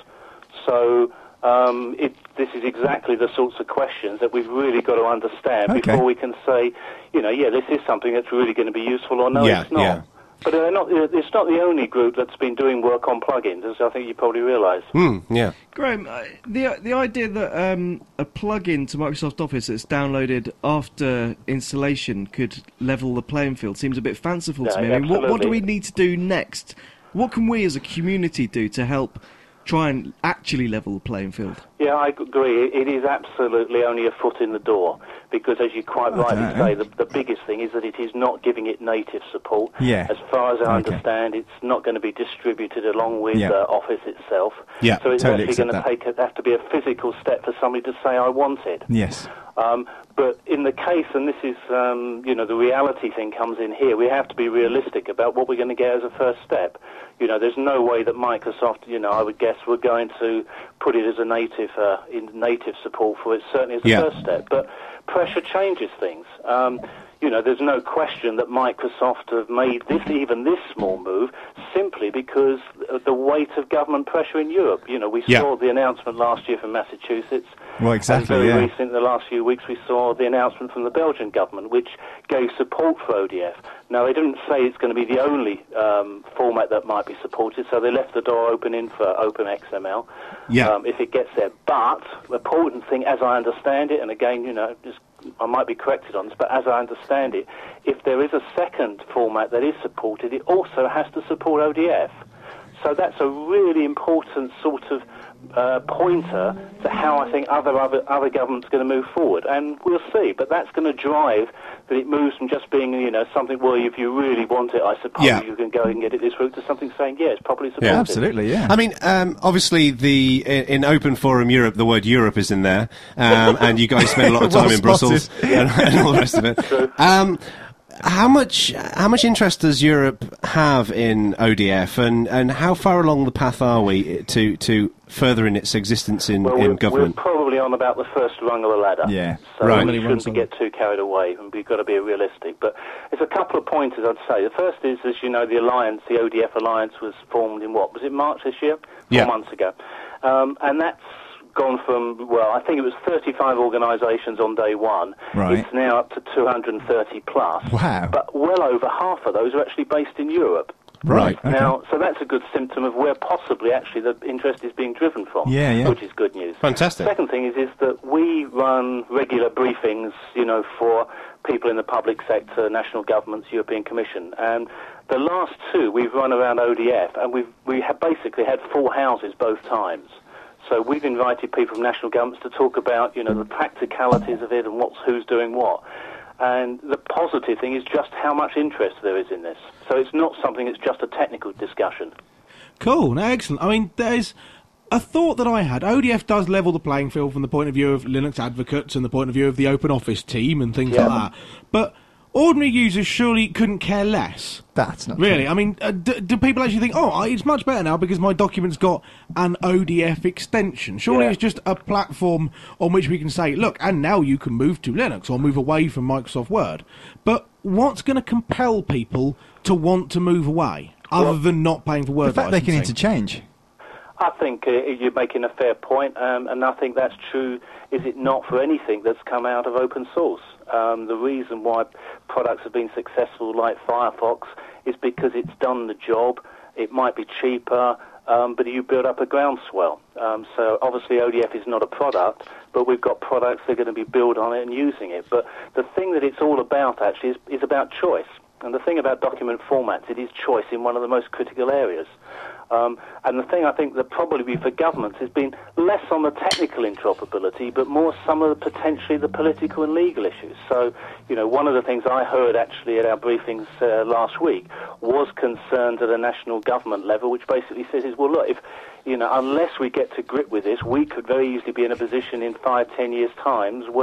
So um, it, this is exactly the sorts of questions that we've really got to understand Okay. before we can say, you know, yeah, this is something that's really going to be useful, or no, Yeah, it's not. yeah. But they're not, it's not the only group that's been doing work on plugins, as I think you probably realise. Hmm, yeah. Graham, uh, the the idea that um, a plug-in to Microsoft Office that's downloaded after installation could level the playing field seems a bit fanciful to Yeah, me. I mean, what, what do absolutely. we need to do next? What can we as a community do to help try and actually level the playing field? Yeah, I agree. It is absolutely only a foot in the door, because as you quite I rightly don't know. say, the, the biggest thing is that it is not giving it native support. Yeah. As far as I Okay. understand, it's not going to be distributed along with Yeah. uh, Office itself. Yeah, so it's totally actually going to accept take a, have to be a physical step for somebody to say, I want it. Yes. Um, but in the case, and this is, um, you know, the reality thing comes in here, we have to be realistic about what we're going to get as a first step. You know, there's no way that Microsoft, you know, I would guess we're going to put it as a native, uh, in native support for it, certainly as a Yeah. first step. But pressure changes things. Um, you know, there's no question that Microsoft have made this, even this small move, simply because of the weight of government pressure in Europe. You know, we Yeah. saw the announcement last year from Massachusetts. Well, exactly, And very yeah. recent, in the last few weeks, we saw the announcement from the Belgian government, which gave support for O D F. Now, they didn't say it's going to be the only um, format that might be supported, so they left the door open in for OpenXML, Yeah. um, if it gets there. But the important thing, as I understand it, and again, you know, just I might be corrected on this, but as I understand it, if there is a second format that is supported, it also has to support O D F. So that's a really important sort of uh, pointer to how I think other other, other governments are going to move forward, and we'll see. But that's going to drive that it moves from just being, you know, something. Well, if you really want it, I suppose Yeah. you can go and get it this route, to something saying, yeah, it's properly supported. Yeah. Absolutely, yeah. I mean, um, obviously, the in, in Open Forum Europe, the word Europe is in there, um, and you guys spend a lot of time Well in Brussels spotted. and, and all the rest of it. Um, how much how much interest does Europe have in O D F, and, and how far along the path are we to to furthering its existence in, Well, in we're, government? we're probably on about the first rung of the ladder. Yeah. So Right. we Many rungs shouldn't on get too carried away, and we've got to be realistic. But there's a couple of pointers I'd say. The first is, as you know, the alliance, the O D F alliance, was formed in what was it, March this year? Four Yeah. months ago, um, and that's gone from, well, I think it was thirty-five organisations on day one. Right. It's now up to two hundred thirty plus. Wow. But well over half of those are actually based in Europe. Right. Okay. Now, so that's a good symptom of where possibly actually the interest is being driven from, Yeah, yeah. which is good news. Fantastic. Second thing is, is that we run regular briefings, you know, for people in the public sector, national governments, European Commission, and the last two we've run around O D F, and we've we have basically had full houses both times. So we've invited people from national governments to talk about, you know, the practicalities of it and what's who's doing what. And the positive thing is just how much interest there is in this. So it's not something that's just a technical discussion. Cool, no, excellent. I mean, there's a thought that I had. O D F does level the playing field from the point of view of Linux advocates and the point of view of the Open Office team and things Yeah. like that. But ordinary users surely couldn't care less. That's not Really, true. I mean, uh, do, do people actually think, oh, it's much better now because my document's got an O D F extension? Surely Yeah. it's just a platform on which we can say, look, and now you can move to Linux or move away from Microsoft Word. But what's going to compel people to want to move away, other Well, than not paying for Word The fact they can licensing? interchange. I think uh, you're making a fair point, um, and I think that's true, is it not, for anything that's come out of open source. Um, the reason why products have been successful like Firefox is because it's done the job. It might be cheaper, um, but you build up a groundswell. Um, so obviously O D F is not a product, but we've got products that are going to be built on it and using it. But the thing that it's all about, actually, is, is about choice. And the thing about document formats, it is choice in one of the most critical areas. Um, and the thing I think that probably for governments has been less on the technical interoperability, but more some of the potentially the political and legal issues. So, you know, one of the things I heard actually at our briefings uh, last week was concerned at a national government level, which basically says is, well, look, if, you know, unless we get to grip with this, we could very easily be in a position in five, ten years' times where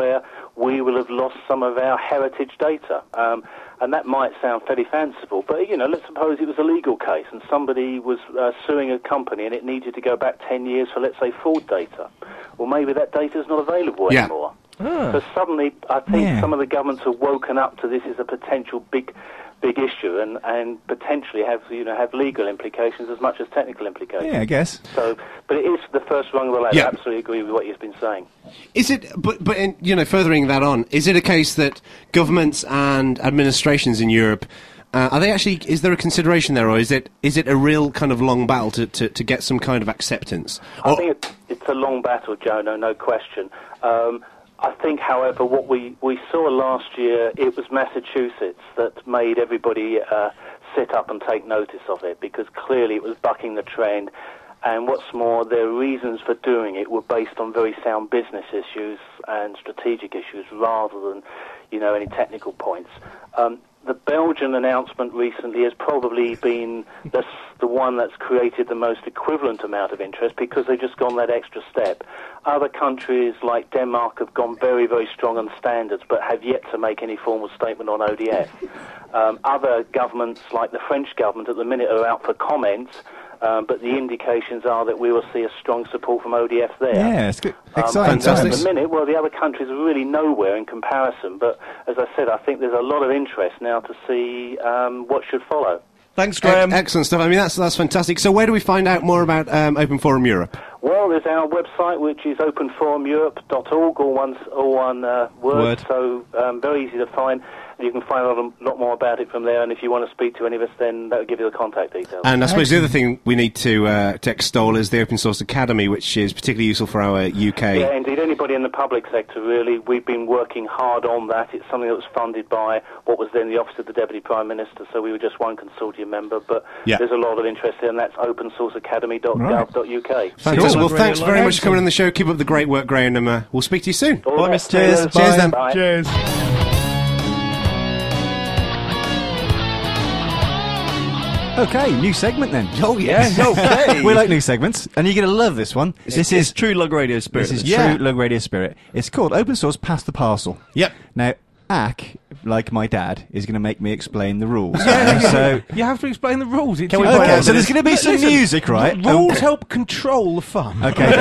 we will have lost some of our heritage data. Um, and that might sound fairly fanciful, but, you know, let's suppose it was a legal case and somebody was uh, suing a company and it needed to go back ten years for, let's say, fraud data. Well, maybe that data is not available Yeah. anymore. Ah. So suddenly, I think Yeah. some of the governments have woken up to this as a potential big, big issue, and, and potentially have you know have legal implications as much as technical implications. Yeah, I guess. So, but it is the first rung of the ladder. Yeah. I absolutely agree with what you've been saying. Is it, but, but in, you know, furthering that on, is it a case that governments and administrations in Europe, uh, are they actually, is there a consideration there, or is it is it a real kind of long battle to, to, to get some kind of acceptance? I Or- think it, it's a long battle, Joe, no, no question. Um, I think, however, what we, we saw last year, it was Massachusetts that made everybody uh, sit up and take notice of it, because clearly it was bucking the trend. And what's more, their reasons for doing it were based on very sound business issues and strategic issues rather than, you know, any technical points. Um, the Belgian announcement recently has probably been the, the one that's created the most equivalent amount of interest because they've just gone that extra step. Other countries like Denmark have gone very, very strong on standards but have yet to make any formal statement on O D F. Um, other governments, like the French government, at the minute are out for comment. Um, but the indications are that we will see a strong support from O D F there. Yeah, it's good. Um, Exciting and, uh, Fantastic. At the minute, well, the other countries are really nowhere in comparison. But as I said, I think there's a lot of interest now to see um, what should follow. Thanks, Ex- Graham. excellent stuff. I mean, that's that's fantastic. So, where do we find out more about um, Open Forum Europe? Well, there's our website, which is open forum europe dot org, all one, all one uh, word, Word. so um, very easy to find. You can find out a lot more about it from there, and if you want to speak to any of us, then that will give you the contact details. And I suppose the other thing we need to, uh, to extol is the Open Source Academy, which is particularly useful for our U K. Yeah, indeed. Anybody in the public sector, really. We've been working hard on that. It's something that was funded by what was then the Office of the Deputy Prime Minister, so we were just one consortium member, but Yeah. there's a lot of interest there, and that's open source academy dot gov dot U K. Fantastic. Well, Cool. thanks very Excellent. much for coming on the show. Keep up the great work, Graham, and uh, we'll speak to you soon. All Bye, the Mister best. Cheers. Cheers then. Bye. Cheers. Okay, new segment then. Oh, yes. Okay. We like new segments, and you're going to love this one. This This is is True Lug Radio Spirit. This is Yeah. True Lug Radio Spirit. It's called Open Source Pass the Parcel. Yep. Now, Ack, like my dad, is going to make me explain the rules. Yeah, yeah. So, You have to explain the rules. It's Can we important. put okay, on so this? there's going to be some Listen, music, right? Rules Um, help control the fun. Okay.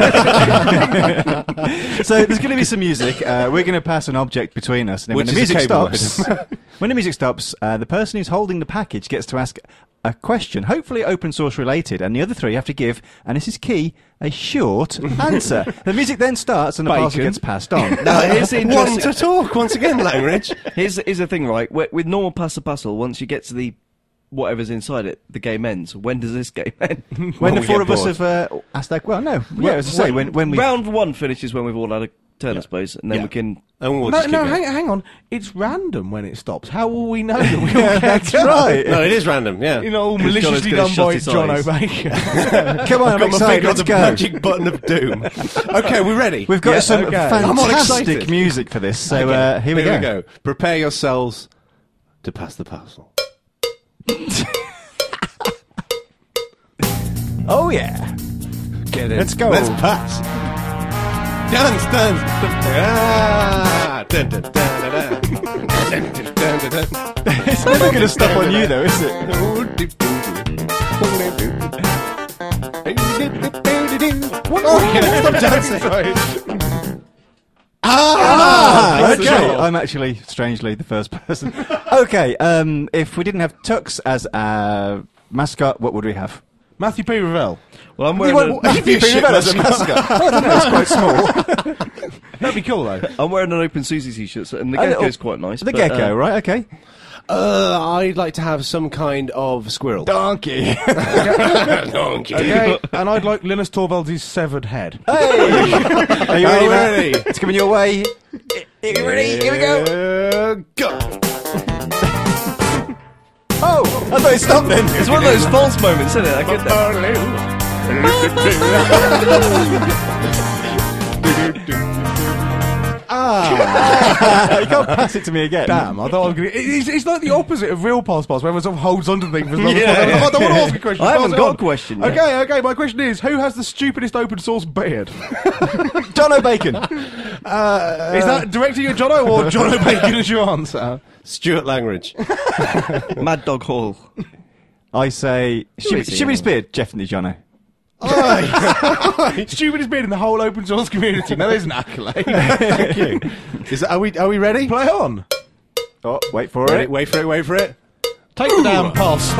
So there's going to be some music. Uh, we're going to pass an object between us, and then Which when the is a music cable stops, when the music stops, uh, the person who's holding the package gets to ask a question, hopefully open source related, and the other three have to give, and this is key, a short answer. The music then starts, and the parcel Bacon. gets passed on. Now, here's the One interesting... to talk once again, Langridge. Here's, here's the thing, right? With, with normal pass the parcel, once you get to the whatever's inside it, the game ends. When does this game end? When When the we four get of us bored. have uh, asked that, well, no, yeah, as I say, when when we Round one finishes when we've all had a turn, I suppose, and then Yeah. we can... And we'll No, just no, keep hang, going. hang on. It's random when it stops. How will we know that we all Yeah, get that's to- right. No, it is random, yeah. You know, all John is maliciously gonna done shut by his John eyes. O'Baker. come on, I'm Got my excited. finger on Let's the go. magic button of doom. Okay, we're ready. We've got Yeah, some okay. fantastic I'm all excited. music for this, so Okay, uh, here we go. Prepare yourselves to pass the parcel. Oh yeah. Get it. Let's go. Let's pass. Dance, dance. Ah, dun, dun, dun, dun, dun. Dun, dun, dun, dun, dun. It's never going to stop on you, though, is it? Oh, yeah, stop dancing. Ah, that's okay. the I'm actually, strangely, the first person. Okay, um, if we didn't have Tux as our mascot, what would we have? Matthew P. Ravel. Well, I'm You wearing, want a, Matthew shit Ravel as a mascot? I don't know, it's quite small. That'd be cool, though. I'm wearing an Open Susie t-shirt, so- and the Oh, gecko's quite nice. The but, gecko, uh, right? Okay. Uh, I'd like to have some kind of squirrel. Donkey. Donkey. Okay, and I'd like Linus Torvalds' severed head. Hey! Are you ready, Are we Matt? ready? It's coming your way. Are you ready? Here we go. Uh, go. Oh, I thought it stopped then. It's one of those false moments, isn't it? I get that. Ah. can't pass it to me again. Damn, I thought I was going to... It's, it's like the opposite of real pass pass, where everyone sort of holds onto things for as long as Yeah, possible. yeah. I don't want to ask a question. I haven't pass it got on. a question yet. Okay, okay, my question is, who has the stupidest open source beard? John O'Bacon. Uh, is that directing at Jono or John O'Bacon as your answer? Stuart Langridge. Mad Dog Hall. I say Shimmy, is he Shimmy anyway? Spear, definitely Jono. Stupidest beard in the whole open source community. Now there's an accolade. Thank you. Is that, are we are we ready? Play on. Oh, wait for Ready? it. Wait for it. Wait for it. Take the damn pass.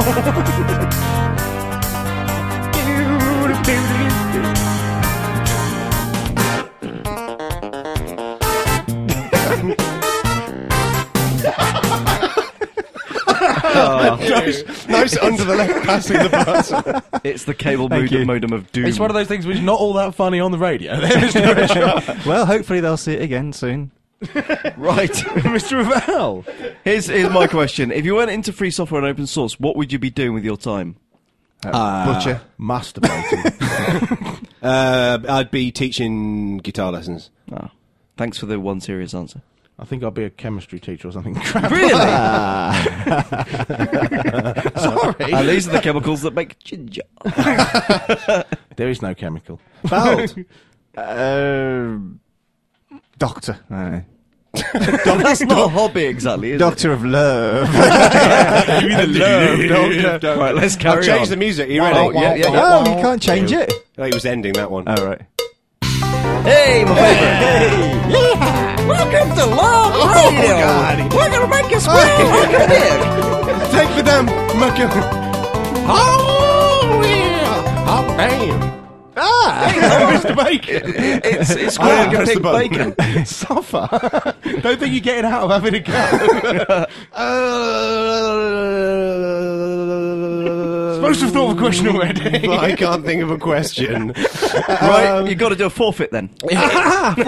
nice, nice under the leg passing the button. It's the cable Thank modem, you. modem of doom. It's one of those things which is not all that funny on the radio. There, Mister Rich. Well, hopefully they'll see it again soon. Right. Mister Ravel. Here's, here's my question. If you went into free software and open source, what would you be doing with your time? Butcher. Masturbating. Uh, I'd be teaching guitar lessons. Ah, thanks for the one serious answer. I think I'll be a chemistry teacher or something. Crap. Really? Sorry. And these are the chemicals that make ginger. There is no chemical. Bald. Uh, doctor. I don't know. That's not a hobby exactly, is Doctor of Love. it? Right, let's carry I've changed on. the music. Are you ready? Oh, yeah, yeah, yeah. Oh, you can't change it. Oh, he was ending that one. All right. Hey, my favourite. Welcome to Love Radio. We're going to make you squeal like a pig. Take the damn mucking. Oh yeah! Oh damn! Ah, Mister Bacon. It's, it's I quite didn't like a press pig the button. bacon. Suffer. Don't think you're getting out of having a go. Supposed to have thought of a question already. I can't think of a question. Right, you've got to do a forfeit then. If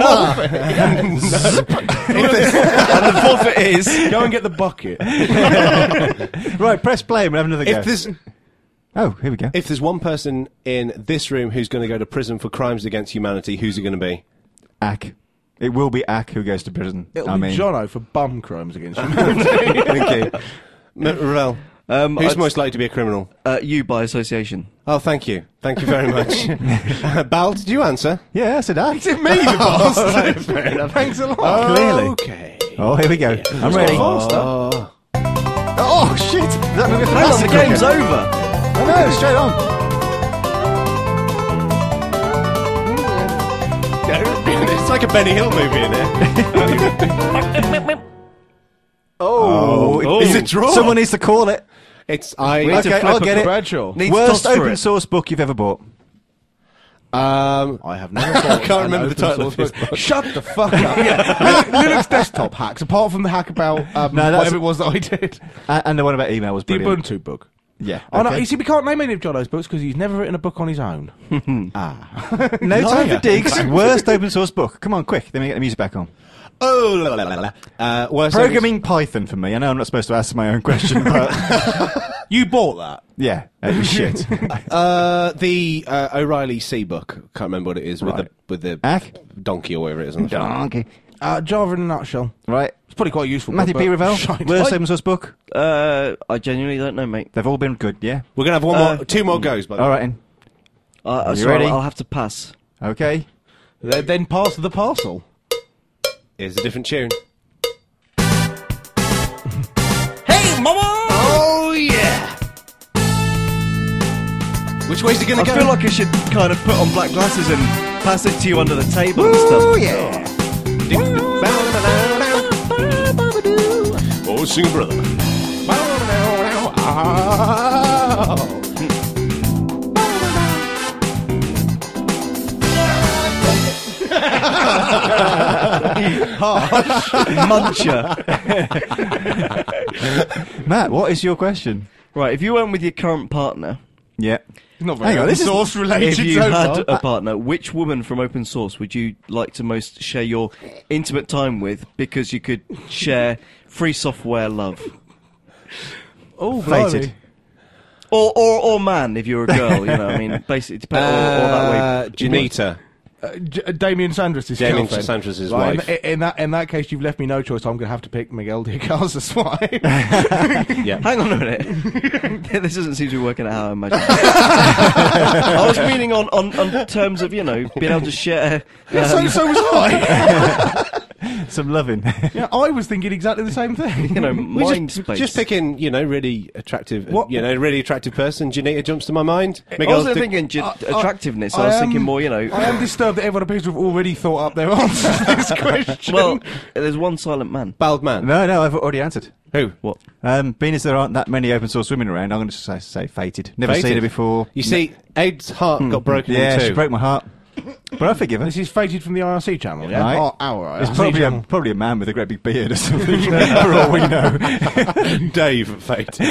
there's- And the forfeit is... Go and get the bucket. Right, press play and we'll have another go. if there's Oh, here we go. if there's one person in this room who's going to go to prison for crimes against humanity, who's it going to be? Ack. It will be Ack who goes to prison. It'll I be mean, Jono for bum crimes against humanity. Thank you, M- Ravel. Um, Who's I'd- most likely to be a criminal? Uh, you by association. Oh, thank you, thank you very much. uh, Bal, did you answer? Yeah, I said Ack. Is it me, the boss? Fair enough. Thanks a lot. Clearly. Okay. Oh, here we go. I'm ready. Oh. Oh, shit. Does that mean we have to Hang pass on, the it quicker? game's over. I know, straight on. It's like a Benny Hill movie in it. Oh, Oh. Is it draw? Someone needs to call it. It's I. We need to Okay, flip I'll a get it. Bradshaw. Need to Worst toss for open it. source book you've ever bought. Um, I have never thought I can't remember the title of this this book. Shut the fuck up. Yeah. Linux desktop hacks, apart from the hack about um, No, that's- whatever it was that I did. And, and the one about email was The brilliant. Ubuntu book. Yeah. Oh, no, okay. you see, we can't name any of Jono's books because he's never written a book on his own. ah. No time Liar. for digs. Worst open source book. Come on, quick. Then we get the music back on. oh, la, la, la, la. Uh, worst Programming Python for me. I know I'm not supposed to ask my own question, but You bought that? yeah, it was shit. Uh, the uh, O'Reilly C book. Can't remember what it is with Right. the with the Ack? donkey or whatever it is on the front. Donkey. Uh, Java in a nutshell. Right. It's probably quite a useful. Matthew book, P. but Ravel. shite. Worst I- open source book. Uh, I genuinely don't know, mate. They've all been good. Yeah. We're gonna have one Uh, more, two more goes. By the All way. right. Then. Uh, You sorry, ready? I'll, I'll have to pass. Okay. Then then pass the parcel. Here's a different tune. Hey, mama! Oh yeah. Which way's it gonna I go? feel like I should kind of put on black glasses and pass it to you under the table and stuff. Oh yeah. Oh, sing brother. Muncher. Matt, what is your question? Right, if you went with your current partner, Yeah. Not very Hang on, open this is- source related. if you so had far. a partner, which woman from open source would you like to most share your intimate time with because you could share free software love? Oh, Fated. blimey. Or, or, or man, if you're a girl, you know, I mean, basically, depend, or, or that way. Uh, Janita. Uh, J- Damien Sanders' Damien girlfriend. Sanders' Right, wife. In, in that in that case, you've left me no choice. I'm going to have to pick Miguel Diaz-Can's wife. Yeah. Hang on a minute. This doesn't seem to be working out how I imagined. I was meaning on, on, on terms of, you know, being able to share. Um, so, so was I. Some loving. Yeah, I was thinking exactly the same thing. you know, We mind just, space. just picking, you know, really attractive, What- you know, really attractive person. Janita jumps to my mind. I Miguel's wasn't the- thinking ge- I- I- attractiveness. I, I was am- thinking more, you know. I am disturbed that everyone appears to have already thought up their answers to this question. Well, there's one silent man. bald man. No, no, I've already answered. Who? What? Um, being as there aren't that many open source women around, I'm going to say, say Fated. Never Fated. seen her before. You see, Aid's heart got broken Yeah, in two. she broke my heart. But I forgive her. This is Fated from the I R C channel, yeah? Right. Oh, our I R C It's probably a, channel. probably a man with a great big beard or something, for all we know. Dave at Fate.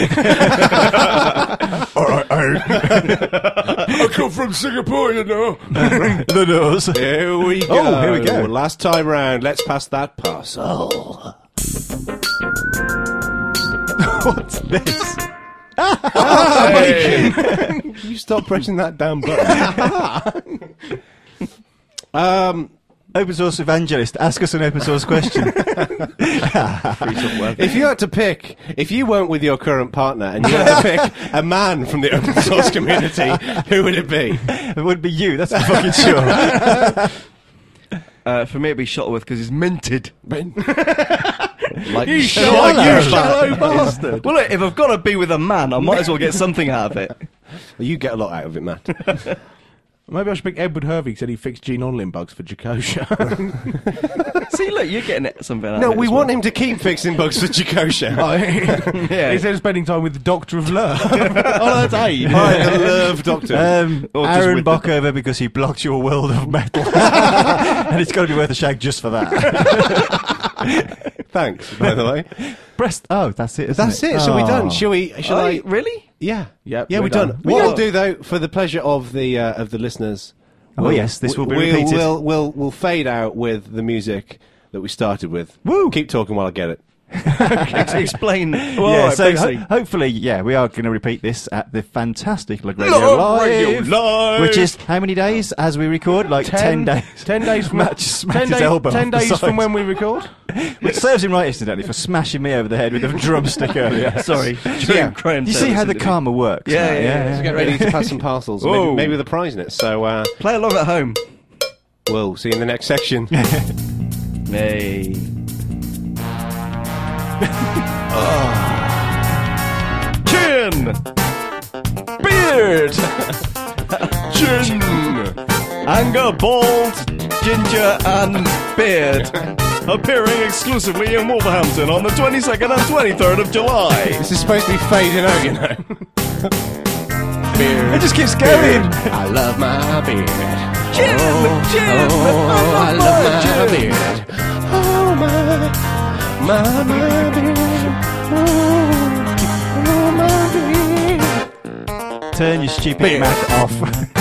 All right, I come from Singapore, you know. the nose. Here we go. Oh, here we go. Last time round, let's pass that parcel. What's this? You stop pressing that damn button. um, Open source evangelist, ask us an open source question. if you had to pick, if you weren't with your current partner and you had to pick a man from the open source community, who would it be? It would be you, that's for fucking sure. Uh, for me, it'd be Shuttleworth because he's minted. Like You shallow shallow, you shallow bastard. bastard. Well, look, if I've got to be with a man, I might as well get something out of it. You get a lot out of it, Matt. Maybe I should pick Edward Hervey, said he fixed Gene Onlin bugs for Jakosha. See, look, you're getting it- something out No, of it. we as want well. him to keep fixing bugs for Jakosha. Yeah. Instead of spending time with the Doctor of Love. Oh, that's Aid. I love Doctor. Um, Or just Aaron with the- Bockover because he blocked your world of metal. And it's got to be worth a shag just for that. Thanks, by the way. Breast. Oh, that's it. isn't That's it. Shall we Oh. done? Shall we? Shall Oh, I? really? Yeah. Yep, yeah, we're we're done. done. What We we'll are. do though, for the pleasure of the uh, of the listeners. Oh, we'll- yes, this will be we'll, repeated. We'll, we'll we'll fade out with the music that we started with. Woo! Keep talking while I get it. Ex- Explain. Well, Yeah, all right, so basically. ho- hopefully, yeah, we are going to repeat this at the fantastic Lug Radio Lug Live, Radio Live. which is how many days as we record? Like ten, days. Ten days from Matt just smacked ten, his days, elbow ten off the days side. from when we record. Which serves him right, incidentally, for smashing me over the head with a drumstick earlier. Sorry. Yeah. Graham You see how the Taylor's karma works? Yeah, now, yeah, yeah. So get ready to pass some parcels, maybe, Whoa. maybe with a prize in it. So uh, Play along at home. we'll see you in the next section. Hey. Chin! Beard! Chin! Anger, bald, ginger, and beard. Appearing exclusively in Wolverhampton on the twenty-second and twenty-third of July. This is supposed to be fading out, you know. Beard. It just keeps going. I love my beard. Chin! Chin! Oh, I love my beard. Oh, my, my, my beard. Oh, oh, my beard. Turn your stupid Beard. Mac off.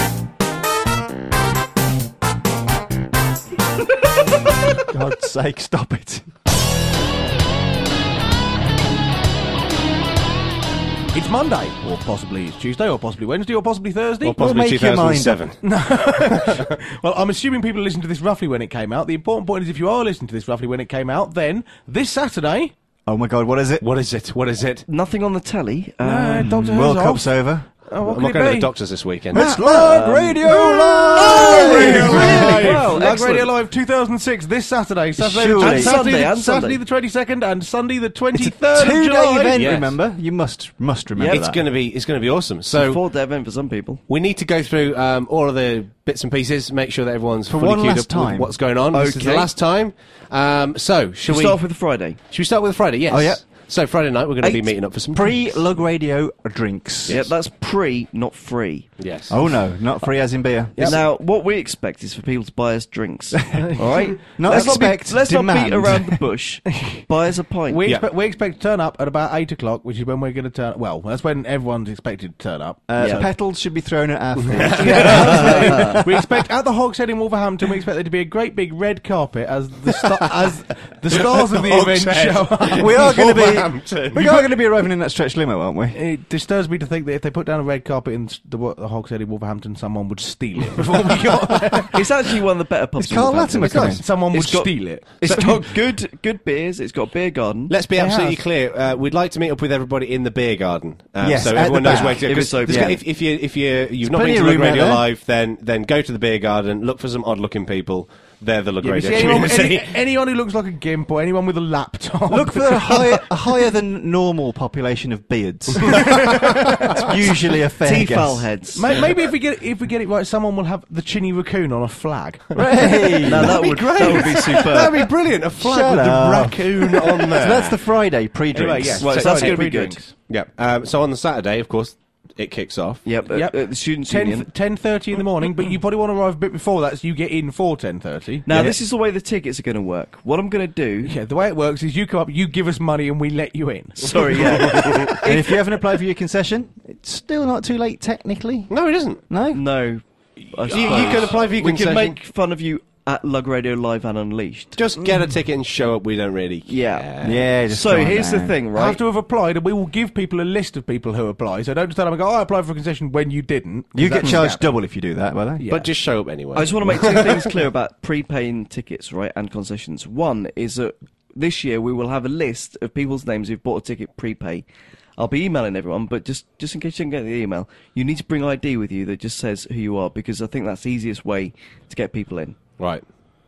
God's sake, stop it. It's Monday, or possibly it's Tuesday, or possibly Wednesday, or possibly Thursday. Or possibly make your mind two thousand seven. Well, I'm assuming people are listening to this roughly when it came out. The important point is if you are listening to this roughly when it came out, then this Saturday... Oh my God, what is it? What is it? What is it? Nothing on the telly. Uh, Um, Doctor World Who's Cup's off. over. Oh, what I'm could not it going to be? the doctors this weekend. It's Lug Radio Live! Radio Live. Well, Lug Excellent. Radio Live two thousand six this Saturday, Saturday, Surely. the, And Saturday, Sunday, the, and Saturday Sunday. the twenty-second and Sunday the It's a twenty-third of two-day July. event, Yes. remember? You must must remember Yeah, It's that. going to be it's going to be awesome. So Four day event for some people. we need to go through um, all of the bits and pieces, make sure that everyone's For fully one queued last up time. with what's going on. This is the Okay. last time. Um, so should We'll we start off with Friday. should we start with Friday? Yes. Oh, yeah. So Friday night we're going to be Eight meeting up for some Pre-Lug Radio drinks. Yeah, that's pre, not free. Yes. Oh no, not free as in beer. Now, what we expect is for people to buy us drinks. All right? Not let's expect, Not be, let's not demand. beat around the bush. Buy us a pint. We, Yeah. expect, we expect to turn up at about eight o'clock, which is when we're going to turn. Well, that's when everyone's expected to turn up. Uh, Yeah. Petals should be thrown at our feet. We expect at the Hogshead in Wolverhampton. We expect there to be a great big red carpet as the sta- as the stars of the event Hogshead. show up. We are going to be Wolverhampton. We are going to be arriving in that stretch limo, aren't we? It disturbs me to think that if they put down a red carpet in the, the Hogshead in Wolverhampton, someone would steal it before we got there. It's actually one of the better pubs. It's in Carl Wolverhampton. Latimer coming. Someone would It's got- steal it. It's got good good beers. It's got a beer garden. Let's be They absolutely have. clear. Uh, we'd like to meet up with everybody in the beer garden, uh, Yes, so at everyone the knows back. where to go. If 'Cause it's open. there's- Yeah. If, if you if you you've not plenty been of to Lug room out Radio there. Live, then then go to the beer garden. Look for some odd-looking people. They're the Lug Yeah, but Radio see, anyone, community. any, anyone who looks like a gimp or anyone with a laptop. Look for a higher, a higher than normal population of beards. It's usually a fair T-foul guess. heads. May- Maybe if we get if we get it right, someone will have the chinny raccoon on a flag. Hey! Now that That'd be would great. that would be superb. That'd be brilliant. A flag Shut with up. the raccoon on there. So that's the Friday pre-drinks. Anyway, yes. Right, so so that's Friday gonna be good. pre-drinks. Yeah. Um, so on the Saturday, of course, it kicks off. Yep. Yep. At, at the students' ten union. ten thirty in the morning, but you probably want to arrive a bit before that, so you get in for ten thirty. Now Yeah. this is the way the tickets are going to work. What I'm going to do. Yeah, the way it works is you come up, you give us money, and we let you in. Sorry, yeah. And if you haven't applied for your concession, it's still not too late technically. No, it isn't. No? No. I You, suppose. you can apply for your We concession. can make fun of you at Lug Radio Live and Unleashed. Just get a ticket and show up. We don't really care. Yeah. Yeah, just So go on here's the down. thing, right? Have to have applied, and we will give people a list of people who apply. So don't just tell them, "Oh, I applied for a concession" when you didn't. 'cause You get that's charged scam. double if you do that, by the way. Yeah. But just show up anyway. I just want to make two things clear about prepaying tickets, right, and concessions. One is that this year we will have a list of people's names who've bought a ticket prepay. I'll be emailing everyone, but just, just in case you didn't get the email, you need to bring I D with you that just says who you are, because I think that's the easiest way to get people in. Right.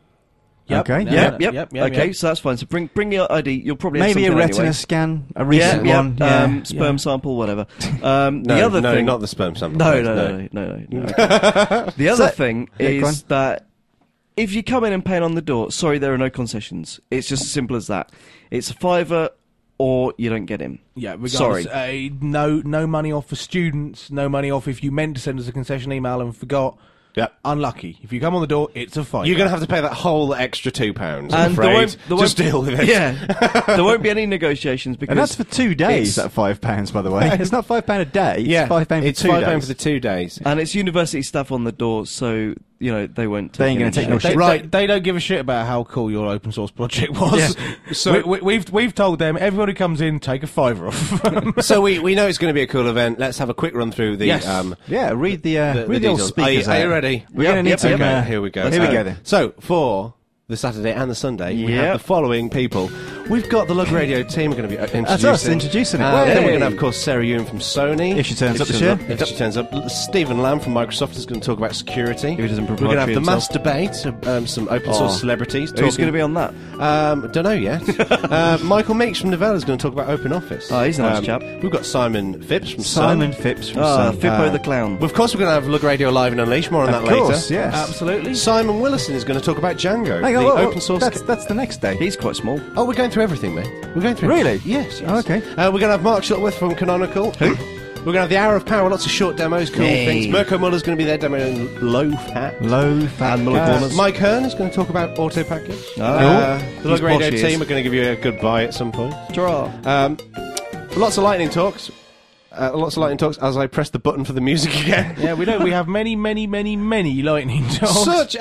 Yep. Okay. No, Yeah. no, Yep. Yep. Yep. okay, Yep. so that's fine. So bring bring your I D. You'll probably have Maybe a something retina anyway. scan, a Yeah, recent yeah, one. Yeah. um, sperm Yeah. sample, whatever. Um, No, the other no, thing, not the sperm sample. No, please, no, no, no, no, no. no. The other So- thing Yeah, go on. is that if you come in and pay on the door, sorry, there are no concessions. It's just as simple as that. It's a fiver, or you don't get in. Yeah, regardless, Sorry. Uh, no, no money off for students. No money off if you meant to send us a concession email and forgot. Yep. Unlucky. If you come on the door, it's a fine. You're going to have to pay that whole extra two pounds. I'm And there afraid. won't, there Just won't, deal with it. Yeah, there won't be any negotiations because And that's for two days it's- at five pounds, by the way. It's not five pound a day. It's Yeah, five pound for it's two five days. pounds for the two days. and it's university staff on the door, so you know they won't. They take ain't gonna any take no shit. They, shit. Right. they, they don't give a shit about how cool your open source project was. Yeah. So So- we, we, we've we've told them everyone who comes in take a fiver off. So we, we know it's going to be a cool event. Let's have a quick run through the. Yes. Um, Yeah, read the, uh, the, read the the, old details. speakers Are you, are you out. ready? We're Yep, going to need yep, some... yep. Okay, uh, here we go. Here we So- go then. So, for the Saturday and the Sunday, we Yep. have the following people. We've got the Lug Radio team. We're going to be uh, introducing. That's us introducing it. Uh, then we're Hey. going to have, of course, Sarah Ewan from Sony. If she turns up this turns year. If she turns up. Stephen Lamb from Microsoft is going to talk about security. If he doesn't We're going to have proprietary the mass himself. debate, um, some open source Oh. celebrities. Who's going to be on that? Um, don't know yet. uh, Michael Meeks from Novella is going to talk about Open Office. Oh, he's a nice Um, chap. We've got Simon Phipps from Simon Sun. Phipps from Ah, Sun. Fippo Uh, the clown. Of course, we're going to have Lug Radio Live and Unleash. More on Of that course, later. yes. Absolutely. Simon Willison is going to talk about Django, Hang the on, whoa, whoa, open source. That's, that's the next day. He's quite small. Oh, we're going through everything, mate. We're going through Really? everything. Yes, yes. Oh, okay. Uh, we're going to have Mark Shuttleworth from Canonical. Who? We're going to have the Hour of Power, lots of short demos, cool Hey. things. Mirko Muller's going to be there demoing Low Fat. Low fat And Muller gas. Corners. Mike Hearn is going to talk about Auto Package. Oh. Uh, the He's Lug Radio posh, he team is. are going to give you a goodbye at some point. Draw. Um, lots of lightning talks. Uh, lots of lightning talks as I press the button for the music again. Yeah, we know we have many, many, many, many lightning talks. Such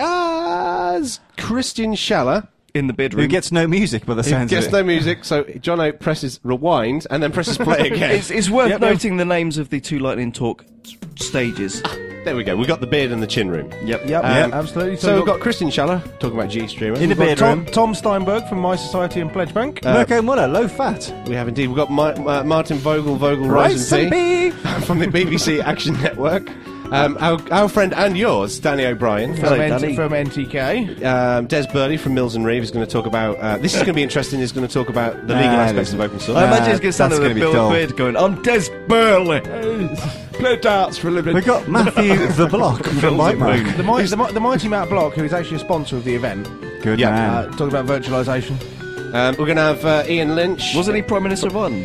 as Christian Schaller, In the bedroom. Who gets no music by the who sounds gets of it. no music, so John O presses rewind and then presses play again. It's, it's worth Yep, yep. noting the names of the two Lightning Talk s- stages. There we go. We got the beard and the chin room. Yep. Yep, Um, yep, absolutely. So we've got Christian Schaller talking about GStreamer. In the We've got bedroom. Tom, Tom Steinberg from My Society and Pledge Bank. Uh, Mirko Muller, low fat. We have indeed. We've got Ma- uh, Martin Vogel, Vogel Rice and Rosenby beef. from the B B C Action Network. Um, our, our friend and yours, Danny O'Brien. Hello, from, N- Danny. from N T K. Um, Des Burley from Mills and Reeve is going to talk about. Uh, this is going to be interesting. He's going to talk about the legal Nah, aspects it of open source. I Nah, imagine it's going to sound that's like gonna be Bill dull. Beard going, I'm Des Burley. Play darts for a living. We've got Matthew the Block from Mike Mark. The, Mi- the, Mi- the Mighty Matt Block, who is actually a sponsor of the event, Good Yeah. man. uh, talking about virtualisation. Um, we're going to have uh, Ian Lynch. Wasn't he Prime Minister of one?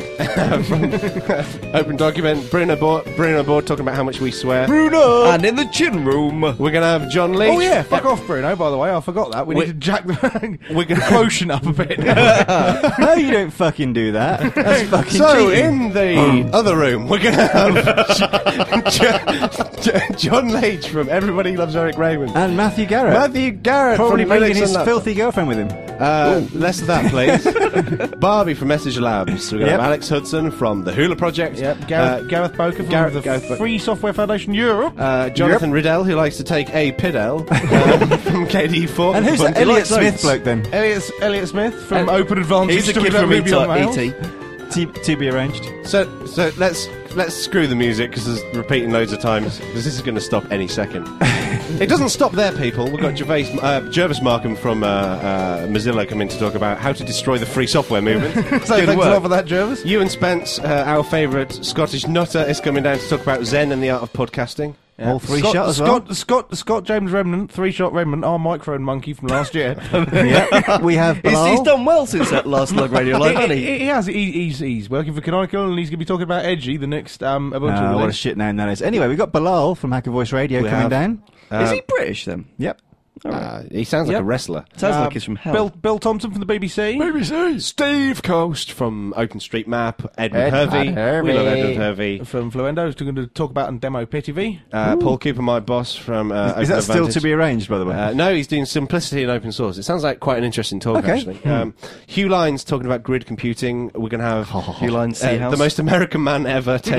Open document. Bruno Board, Bruno Board talking about how much we swear. Bruno! And in the chin room. We're going to have John Leach. Oh yeah, fuck off, Bruno. By the way, I forgot that. We We- need to jack the We're gonna- quotient up a bit. No, you don't fucking do that. That's fucking So, cheating. in the other room, we're going to have J- J- John Leach from Everybody Loves Eric Raymond. And Matthew Garrett. Matthew Garrett Probably from bringing Linux his and Lab. filthy girlfriend with him. Uh, less of that, please. Barbie from Message Labs. We're going to Yep. have Alex Hudson from the Hula Project. Yep, Gareth, Uh, Gareth Boker from Gareth- the Gareth Bo- Free Software Foundation Europe. Uh, Jonathan Riddell, who likes to take a Pidel uh, from K D four. And who's that Bunty Elliot likes Smith oats. bloke then? Elliot, Elliot Smith from Uh, Open Advantage. He's a talking kid about from Ruby on E Rails. T. To, to be arranged. So, so let's let's screw the music because there's repeating loads of times because this is going to stop any second. It doesn't stop there, people. We've got Gervais, uh, Jervis Markham from uh, uh, Mozilla coming to talk about how to destroy the free software movement. So Good thanks work. a lot for that, Jervis. Ewan Spence, uh, our favourite Scottish nutter, is coming down to talk about Zen and the art of podcasting. All three Scott, shot as Scott, well. Scott, Scott James Remnant, three shot Remnant, our microphone monkey from last year. Yeah. We have He's, Bilal. he's done well since that last Lug Radio Live, hasn't he, he? he has. He, he's, he's working for Canonical, and he's going to be talking about Edgy, the next um, Ubuntu Oh, what a release. shit name that is. Anyway, we've got Bilal from Hacker Voice Radio We coming have. down. Is Uh, he British then? Yep. Uh, he sounds like Yep. a wrestler. Sounds Uh, like he's from hell. Bill, Bill Thompson from the B B C. B B C. Steve Coast from OpenStreetMap. Edward Edward Hervey. Hervey. We love Edward Hervey. From Fluendo, who's going to talk about and demo P T V. Uh, Paul Cooper, my boss from uh, Is Open that still Advantage. to be arranged, by the way? Uh, no, he's doing simplicity in open source. It sounds like quite an interesting talk, Okay. actually. Um, Hugh Lyons talking about grid computing. We're going to have Hugh Lyons, uh, Seahouse. the most American man ever, Ted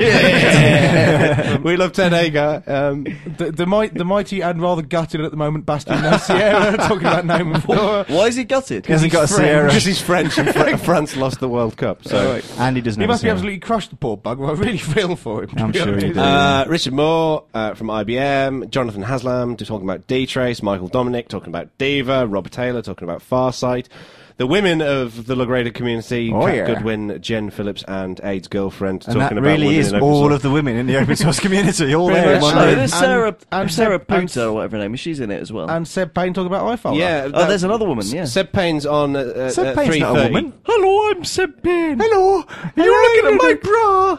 Hager. We love Ted Hager. Um, The, the, might, the mighty and rather gutted at the moment, Bastien Sierra, talking about name and flora. Why is he gutted? He hasn't got a Sierra. because he's French and Fr- France lost the World Cup. So. And he doesn't He have a must be Sierra. absolutely crushed, the poor bug. Well, I really feel for him. to I'm be sure he honest. did. Uh, Richard Moore uh, from I B M, Jonathan Haslam talking about D-Trace, Michael Dominic talking about Diva, Robert Taylor talking about Farsight, the women of the Lugrader community, Oh, Kat yeah. Goodwin, Jen Phillips and Aids Girlfriend And talking that about really women is in open all source. of the women in the open source community, all Pretty there in much one so. No, room. there's And- Sarah, and Sarah Seb- and- Puta or whatever her name is. She's in it as well. And Seb Payne talking about iPhone. Yeah, oh, there's another woman, yeah. Seb Payne's on uh, uh, Seb uh, Payne's not a three thirty. woman. Hello, I'm Seb Payne. Hello. You're looking at my bra.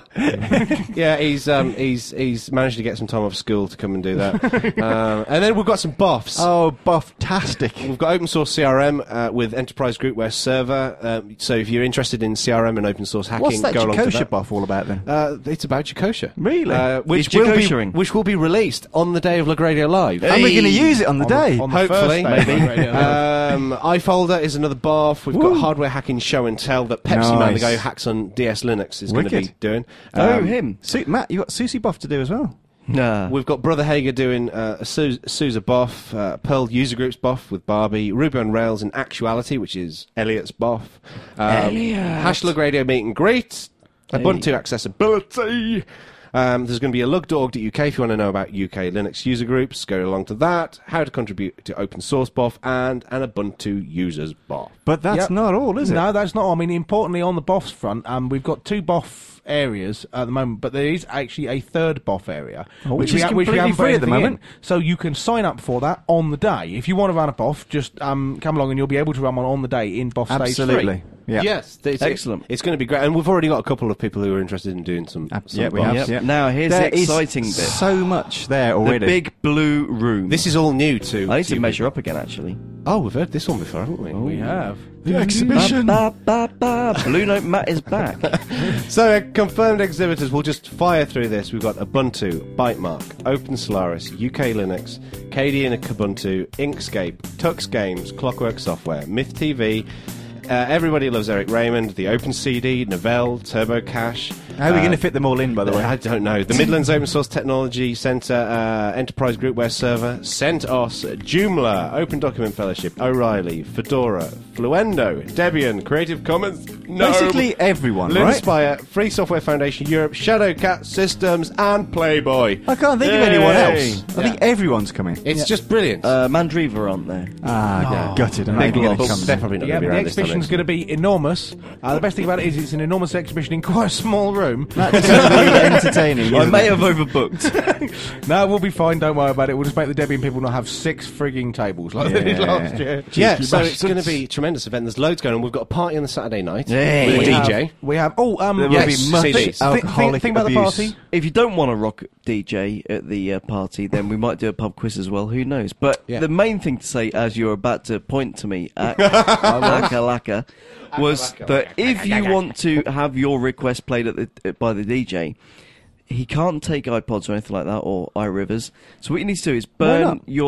Yeah, he's um, he's he's managed to get some time off school to come and do that. um, and then we've got some buffs. Oh, buff-tastic. We've got open source C R M uh, with Enterprise Groupware Server. Um, so if you're interested in C R M and open source hacking, What's that go along to Jacosia that. buff all about then? Uh, it's about Jacosia. Really? Uh, which It's will be Jacosia-ing. which will be released on the day of Lug Radio Live. And we're going to use it on the On day. the, on the Hopefully, first day, maybe. maybe. um, iFolder is another bath. We've got hardware hacking show and tell that Pepsi Man, the Nice. guy who hacks on D S Linux, is going to be Wicked. doing. Oh, Um, him. Su- Matt, you got Susie buff to do as well. Nah. We've got Brother Hager doing uh, a Su- Sousa buff, uh, Perl user groups buff with Barbie, Ruby on Rails in Actuality, which is Elliot's buff, um, Elliot. Hashlug Radio meet and greet, Ubuntu accessibility. Um, there's going to be a lug dot org dot U K if you want to know about U K Linux user groups. Go along to that. How to contribute to open source buff and an Ubuntu users buff. But that's Yep. not all, is it? No, that's not all. I mean, importantly, on the B O Fs front, um, we've got two B O F areas at the moment, but there is actually a third B O F area, Oh, which is ha- completely haven't put free at the anything moment. in. So you can sign up for that on the day. If you want to run a B O F, just um, come along and you'll be able to run one on the day in B O F Stage Absolutely. three. Yeah. Yes, it's, Excellent. It's going to be great, and we've already got a couple of people who are interested in doing some. Ab- some yeah, we buffs. have. Yep. Yeah. Now, here's There the is exciting bit. so much there The already. big blue room. This is all new to. I need to you measure up again, actually. Oh, we've heard this one before, haven't we? We have. the Ba, exhibition. ba, ba, ba. Blue Note Matt is back. So, uh, confirmed exhibitors, we'll just fire through this. We've got Ubuntu, Bytemark, Open Solaris, U K Linux, K D and Ubuntu, Inkscape, Tux Games, Clockwork Software, Myth T V, uh, Everybody Loves Eric Raymond, the Open C D, Novell, Turbo Cache. How are we uh, going to fit them all in, by the way? I don't know. The Midlands Open Source Technology Centre, uh, Enterprise Groupware Server, CentOS, Joomla, Open Document Fellowship, O'Reilly, Fedora, Fluendo, Debian, Creative Commons, no. Basically everyone, right? Linspire, Free Software Foundation Europe, Shadowcat Systems, and Playboy. I can't think of Yay. anyone else. I think Yeah. everyone's coming. It's just brilliant. Uh, Mandriva aren't there? Ah, gutted. I'm not Big even going to loss. come. They're probably not Yeah, going to be the around this time exhibition's next going to be enormous. Uh, the best thing about it is it's an enormous exhibition in quite a small room. That's going to be entertaining. I isn't may it? have overbooked. No, we'll be fine. Don't worry about it. We'll just make the Debian people not have six frigging tables like they did Yeah. last year. Yeah, Cheeky so it's bastards. going to be a tremendous event. There's loads going on. We've got a party on the Saturday night Hey. with a We D have- J. We have. Oh, um, There will Yes, be much C Ds. Think- think- alcoholic think about the abuse. party. If you don't want to rock D J at the uh, party, then we might do a pub quiz as well. Who knows? But Yeah. the main thing to say, as you're about to point to me, at Laka Laka, was that if you want to have your request played at the, by the D J, he can't take iPods or anything like that or iRivers. So what you need to do is burn not? your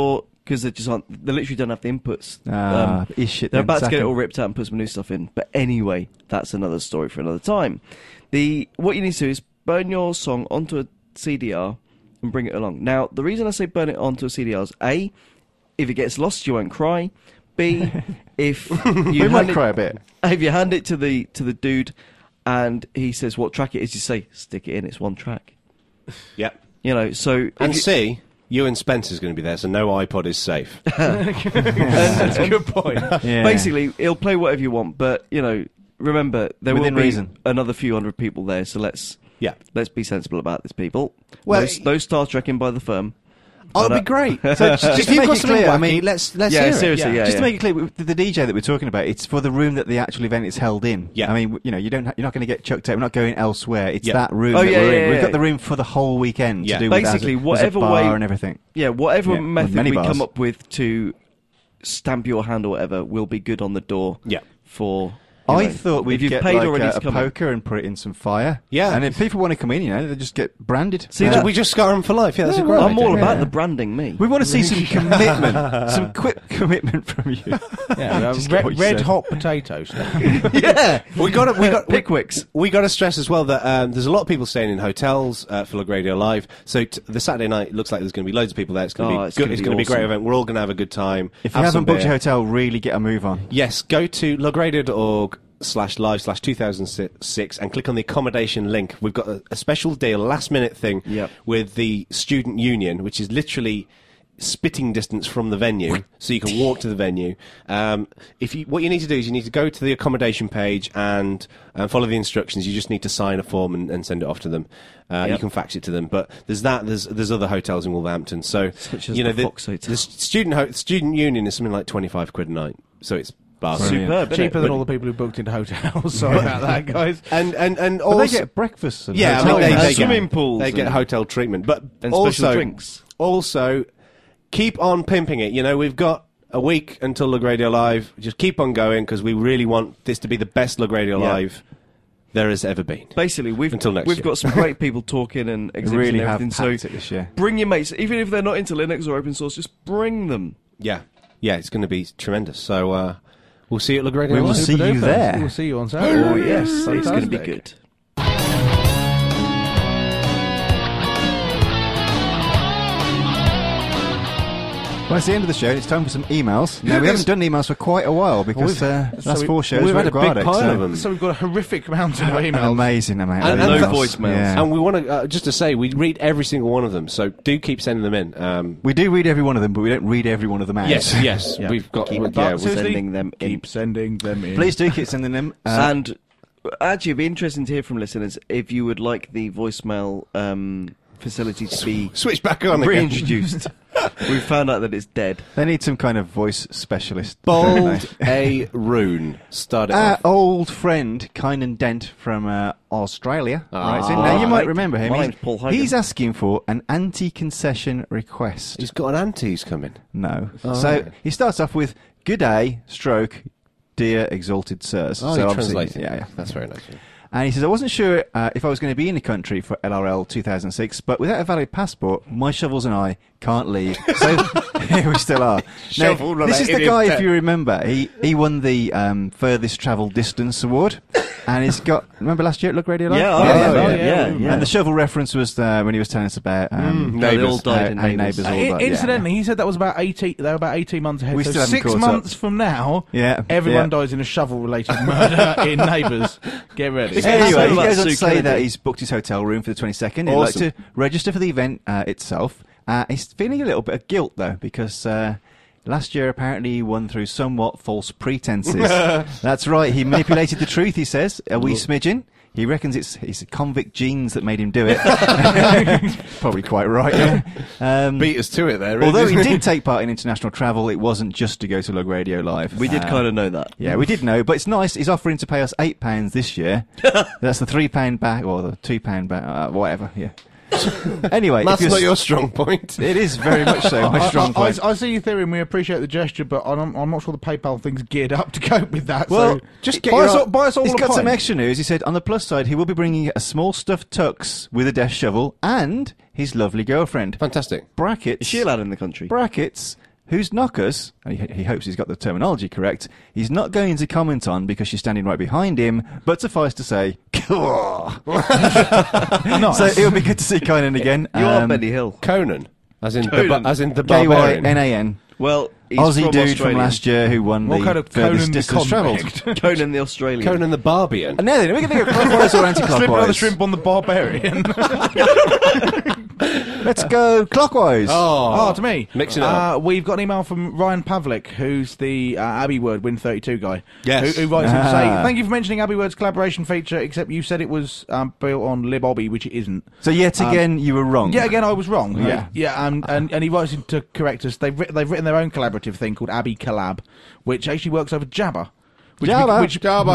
because they just aren't. They literally don't have the inputs. Ah, is shit they're then, about to sack get it 'em. all ripped out and put some new stuff in. But anyway, that's another story for another time. The what you need to do is burn your song onto a C D R and bring it along. Now, the reason I say burn it onto a C D R is A, if it gets lost, you won't cry. B, if you We might hand it, cry a bit. if you hand it to the to the dude and he says what track it is, you say stick it in. It's one track. Yep. You know, so And if you- C, you and Spencer's going to be there, so no iPod is safe. That's a good point. Yeah. basically it'll play whatever you want. But you know, remember there Within will be reason. another few hundred people there. So let's Yeah. let's be sensible about this, people. Well, no, y- no Star Trek in by the firm. Oh, it'd But, be great. So just, If just to you've make got it something clear, I wacky, mean, let's let's Yeah, hear seriously, it. yeah. just to make it clear, the, the D J that we're talking about, it's for the room that the actual event is held in. Yeah. I mean, you know, you don't, ha- you're not going to get chucked out. We're not going elsewhere. It's Yeah. that room Oh, that yeah, we're yeah, in. We've yeah. got the room for the whole weekend Yeah. to do with Basically, as a, whatever as a bar way- and everything. Yeah, whatever Yeah, method many we bars. come up with to stamp your hand or whatever will be good on the door. Yeah. For you I know, thought we'd if you've get paid like already a, to a come in. poker and put it in some fire. Yeah. And if people want to come in, you know, they just get branded. See, Uh, that- We just scar them for life. Yeah, that's Yeah, a great well, I'm idea. all about Yeah. the branding, me. we want to see some commitment, some quick commitment from you. Yeah, Just uh, get what red, you red said. hot potatoes. Yeah. We got to, we got Pickwicks. We got to stress as well that um, there's a lot of people staying in hotels uh, for Lug Radio Live. So t- the Saturday night looks like there's going to be loads of people there. It's going to Oh, be it's good. gonna It's be going to be a great awesome. event. We're all going to have a good time. If you have haven't some booked beer. your hotel, really get a move on. Yes, go to lugradio.org slash live slash two thousand six and click on the accommodation link. We've got a, a special deal, a last minute thing Yep. with the student union, which is literally spitting distance from the venue, so you can walk to the venue. Um, if you, what you need to do is you need to go to the accommodation page and uh, follow the instructions. You just need to sign a form and, and send it off to them. Uh, Yep. You can fax it to them. But there's that. There's there's other hotels in Wolverhampton. So Such as you know the Fox Hotel. the student ho- student union is something like twenty-five quid a night. So it's bargain. Brilliant. Superb, isn't Cheaper it? than all the people who booked into hotels. Sorry about that, guys. And and and But also they get breakfast and yeah, I hotel mean, they, and they swimming get, pools They get and- hotel treatment, but and also special drinks. also keep on pimping it. You know, we've got a week until Lug Radio Live. Just keep on going because we really want this to be the best Lug Radio Yeah. Live there has ever been. Basically, we've Until next we've year. got some great people talking and They exhibiting really and have everything. So packed it this year. bring your mates, even if they're not into Linux or open source. Just bring them. Yeah, yeah, it's going to be tremendous. So uh, we'll see you at Lug Radio We will Live. see you Super-duper. there. We'll see you on Saturday. Oh yes, it's going to be Fantastic. good. Well, it's the end of the show. It's time for some emails. Now, we haven't done emails for quite a while because We've- uh, so last we- four shows we've were had at a big Guardic, pile so of them. So we've got a horrific amount of An emails. amazing amount And- of and emails. voicemails. Yeah. And we want to uh, just to say we read every single one of them. So do keep sending them in. Um, We do read every one of them, but we don't read every one of them out. yes, yes, Yeah. we've got. Keep yeah, but we'll- seriously, sending them in. Keep sending them in. Please do keep sending them. Uh, and actually, it'd be interesting to hear from listeners if you would like the voicemail um, facility to be switch back on again. reintroduced. We found out that it's dead. they need some kind of voice specialist. don't Bold they? A rune. Start it Our off. old friend Kynan Dent from uh, Australia Ah. writes in. Now you might Right. remember him. My He's, name's Paul Hogan. he's asking for an anti-concession request. He's got an anti's coming. No. Oh, so right. he starts off with "Good day, stroke, dear exalted sirs." Oh, so you're obviously- translating. yeah, yeah. That's very nice. And he says, I wasn't sure uh, if I was going to be in the country for L R L two thousand six, but without a valid passport, my shovels and I can't leave. So here we still are. Now, Shovel this is the related guy, if intent. you remember, he, he won the um, furthest travel distance award. And he's got, remember last year at Look Radio Live? Yeah, I yeah, remember. yeah, Yeah, yeah. yeah, yeah. And the shovel reference was uh, when he was telling us about um, Mm, No, they Neighbours. all died in how- how Neighbours. Neighbours Uh, all i- died, yeah. incidentally, he said that was about eighteen. They were about eighteen months ahead. We so still haven't six caught up. months from now, Yeah, everyone yeah. dies in a shovel-related murder in Neighbours. Get ready. It's Anyway, Sounds he like goes on to Sue say Kennedy. that he's booked his hotel room for the twenty-second. He'd Awesome. like to register for the event uh, itself. Uh, he's feeling a little bit of guilt, though, because uh, last year apparently he won through somewhat false pretenses. That's right, he manipulated the truth, he says, a wee smidgen. He reckons it's it's convict genes that made him do it. Probably quite right. Yeah. Um, Beat us to it there. Really, although he didn't did take part in international travel, it wasn't just to go to Lug Radio Live. We did Uh, kind of know that. Yeah, we did know, but it's nice. He's offering to pay us eight pounds this year. That's the three pound back or the two pound back, uh, whatever. Yeah. Anyway, That's if you're not s- your strong point. It is very much so my I, strong I, point. I, I see your theory, and we appreciate the gesture, but I'm, I'm not sure the PayPal thing's geared up to cope with that. Well, so just get buy, your- us all, buy us all He's a got pint. some extra news. He said on the plus side, he will be bringing a small stuffed tux with a death shovel and his lovely girlfriend. Fantastic. Brackets. Is she allowed in the country? Brackets. whose knockers, and he, he hopes he's got the terminology correct, he's not going to comment on because she's standing right behind him, but suffice to say, so it would be good to see Conan again. You are Um, Benny Hill. Conan, as in the Conan. ba- as in the K Y barbarian. N A N. Well, he's Aussie from dude Australia. from last year who won What the kind of furthest Conan the distance travelled. convict? Conan the Australian. Conan the Barbian. And now then, we're going to go clockwise or Slip another anti-clockwise. shrimp on the barbarian. Let's go clockwise. Oh, to me. Mixing it up. Uh, we've got an email from Ryan Pavlik, who's the uh, Abbey Word Win thirty-two guy. Yes. Who, who writes in to say, Ah. thank you for mentioning Abbey Word's collaboration feature, except you said it was um, built on LibObby, which it isn't. So yet again, you were wrong. Yeah, again, I was wrong. Yeah. yeah, and, and, and he writes in to correct us. They've, writ- they've written their own collaborative thing called Abbey Collab, which actually works over Jabba. Which Jabba. Be, which, Jabba.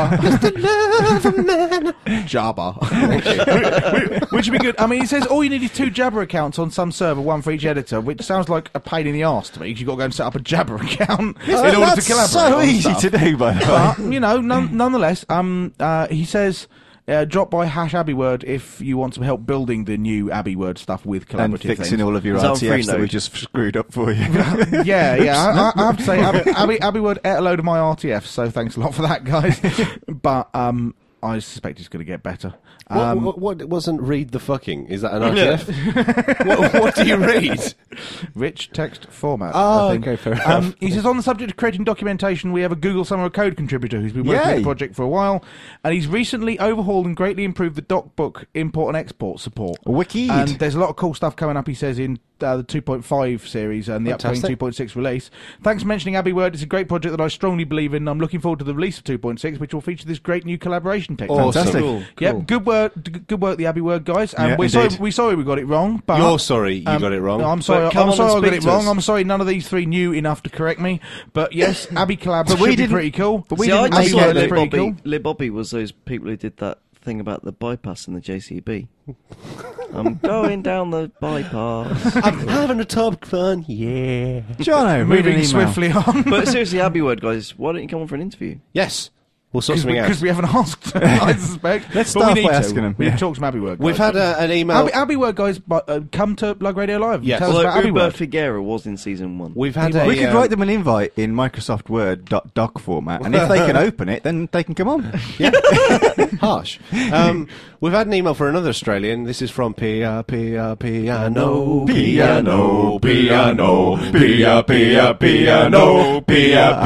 Jabba. Jabba. Which would be good. I mean, it says all you need is two Jabba accounts on some server, one for each editor, which sounds like a pain in the arse to me, because you've got to go and set up a Jabba account in order That's to collaborate so on easy stuff. to do, by the way. But, you know, none, nonetheless, um, uh, he says... Uh, drop by hash Abbey Word if you want some help building the new Abbey Word stuff with collaborative And fixing things. all of your Is that R on T Fs that we Freenode? just screwed up for you. yeah, yeah. I, I have to say, Abbey, Abbey, Abbey Word ate a load of my R T Fs, so thanks a lot for that, guys. But um, I suspect it's going to get better. Um, what, what, what wasn't read the fucking? Is that an R T F? what, what do you read? Rich text format. Oh, I think. okay, fair enough. Um, he says, on the subject of creating documentation, we have a Google Summer of Code contributor who's been working Yay. on the project for a while, and he's recently overhauled and greatly improved the DocBook import and export support. Wicked. And there's a lot of cool stuff coming up, he says, in uh, the two point five series and the upcoming Fantastic. two point six release. Thanks for mentioning Abbey Word. It's a great project that I strongly believe in. I'm looking forward to the release of two point six, which will feature this great new collaboration technology. Fantastic. Cool, cool. Yep, good work, d- good work, the Abbey Word guys. And Yeah, we're sorry, indeed. we're sorry we got it wrong. But You're sorry you um, got it wrong. no, I'm sorry. But come I'm on sorry and I got speak it to wrong. us. I'm sorry none of these three knew enough to correct me. But yes, Abbey collabs But we should be didn't- pretty cool. but we See, didn't I make just it thought the- Lib pretty Bobby, cool. Lib Bobby was those people who did that thing about the bypass in the J C B. I'm going down the bypass. I'm having a top fun, yeah. Jono, read an Moving email. swiftly on. But seriously, Abbey Word guys, why don't you come on for an interview? Yes, we'll sort something Because out. we haven't asked, I suspect. Let's But we start need by to. asking them, We yeah. need to talk some Abbey Word guys. We've had a, an email. Abbey, Abbey Word guys, but, uh, come to Lug Radio Live. and Yes. Tell us Although about Abbey Uber Word. Figuera was in season one. We've had a. We could um, write them an invite in Microsoft Word dot doc format, and if they can open it, then they can come on. Harsh. Um, we've had an email for another Australian. This is from Pia Pia Piano. Piano, piano, Pia Pia Piano. Pia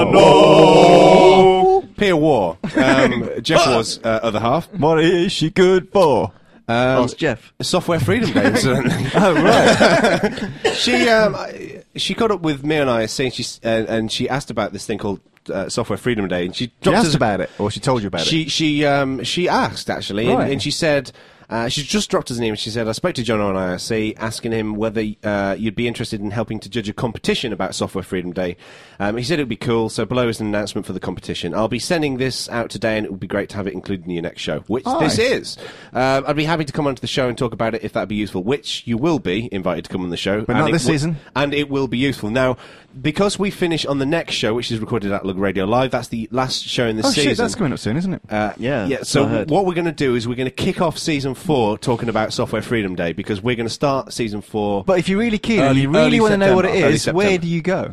Piano. Pia War. Um, Jeff War's uh, other half. What is she good for? Um, Ask Jeff. Software Freedom Day, incidentally. Oh, right. she um, I- she caught up with me and I, saying she s- uh, and she asked about this thing called uh, Software Freedom Day, and she She dropped asked us- about it, or she told you about She it. she um she asked actually, and, Right. and she said. Uh, she just dropped us an email. She said, I spoke to John on I R C asking him whether uh, you'd be interested in helping to judge a competition about Software Freedom Day. Um, he said it would be cool, so below is an announcement for the competition. I'll be sending this out today, and it would be great to have it included in your next show, which Aye. this is. Um, I'd be happy to come onto the show and talk about it if that'd be useful, which you will be invited to come on the show. But and not it this wi- season. And it will be useful. Now, because we finish on the next show, which is recorded at Lug Radio Live, that's the last show in this Oh, season. shit, that's coming up soon, isn't it? Uh, Yeah, yeah. that's So what I heard. what we're going to do is we're going to kick off season four talking about Software Freedom Day, because we're going to start season four. But if you're really keen and Early- you really early want to know what it September. Early is, where September. do you go?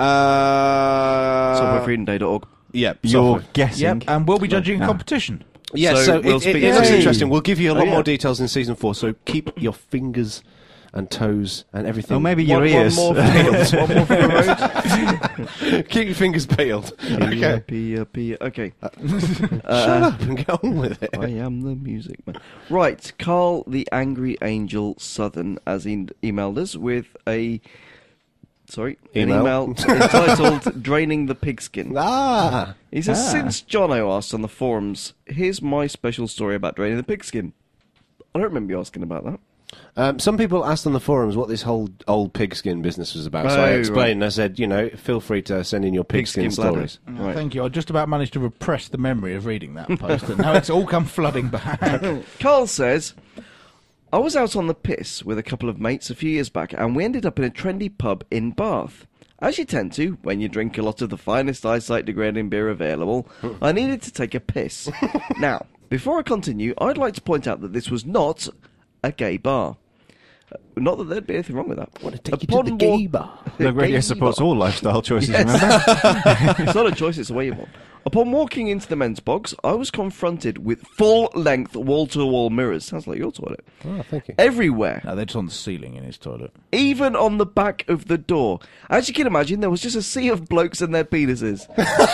uh, software freedom day dot org. Yeah. You're software. guessing. Yep, and we'll be judging a Ah. competition. Yeah. So So, we'll it, speak it, it looks next interesting. week. We'll give you a Oh, lot yeah. more details in season four. So keep your fingers and toes and everything. Or maybe your One, one ears. more for the, one more for the road. keep your fingers peeled. Okay. Pia, pia. Okay. Shut up and get on with it. I am the music man. Right, Carl the Angry Angel Southern has e- emailed us with a sorry Email. an email entitled "Draining the Pigskin." Ah. He says, Ah. "Since Jono asked on the forums, here's my special story about draining the pigskin." I don't remember you asking about that. Um, some people asked on the forums what this whole old pigskin business was about, so Oh, I right. explained. I said, you know, feel free to send in your pigskin, Pigskin bladder. stories. Right. Thank you. I just about managed to repress the memory of reading that post, and now it's all come flooding back. Carl says, I was out on the piss with a couple of mates a few years back, and we ended up in a trendy pub in Bath. As you tend to, when you drink a lot of the finest eyesight degrading beer available, I needed to take a piss. Now, before I continue, I'd like to point out that this was not a gay bar. Uh, not that there'd be anything wrong with that. Want to take Upon you to the walk- gay bar. Lug Radio Gay supports bar. all lifestyle choices, Yes. remember? It's not a choice, it's a way you want. Upon walking into the men's box, I was confronted with full-length wall-to-wall mirrors. Sounds like your toilet. Oh, thank you. Everywhere. No, they're just on the ceiling in his toilet. Even on the back of the door. As you can imagine, there was just a sea of blokes and their penises.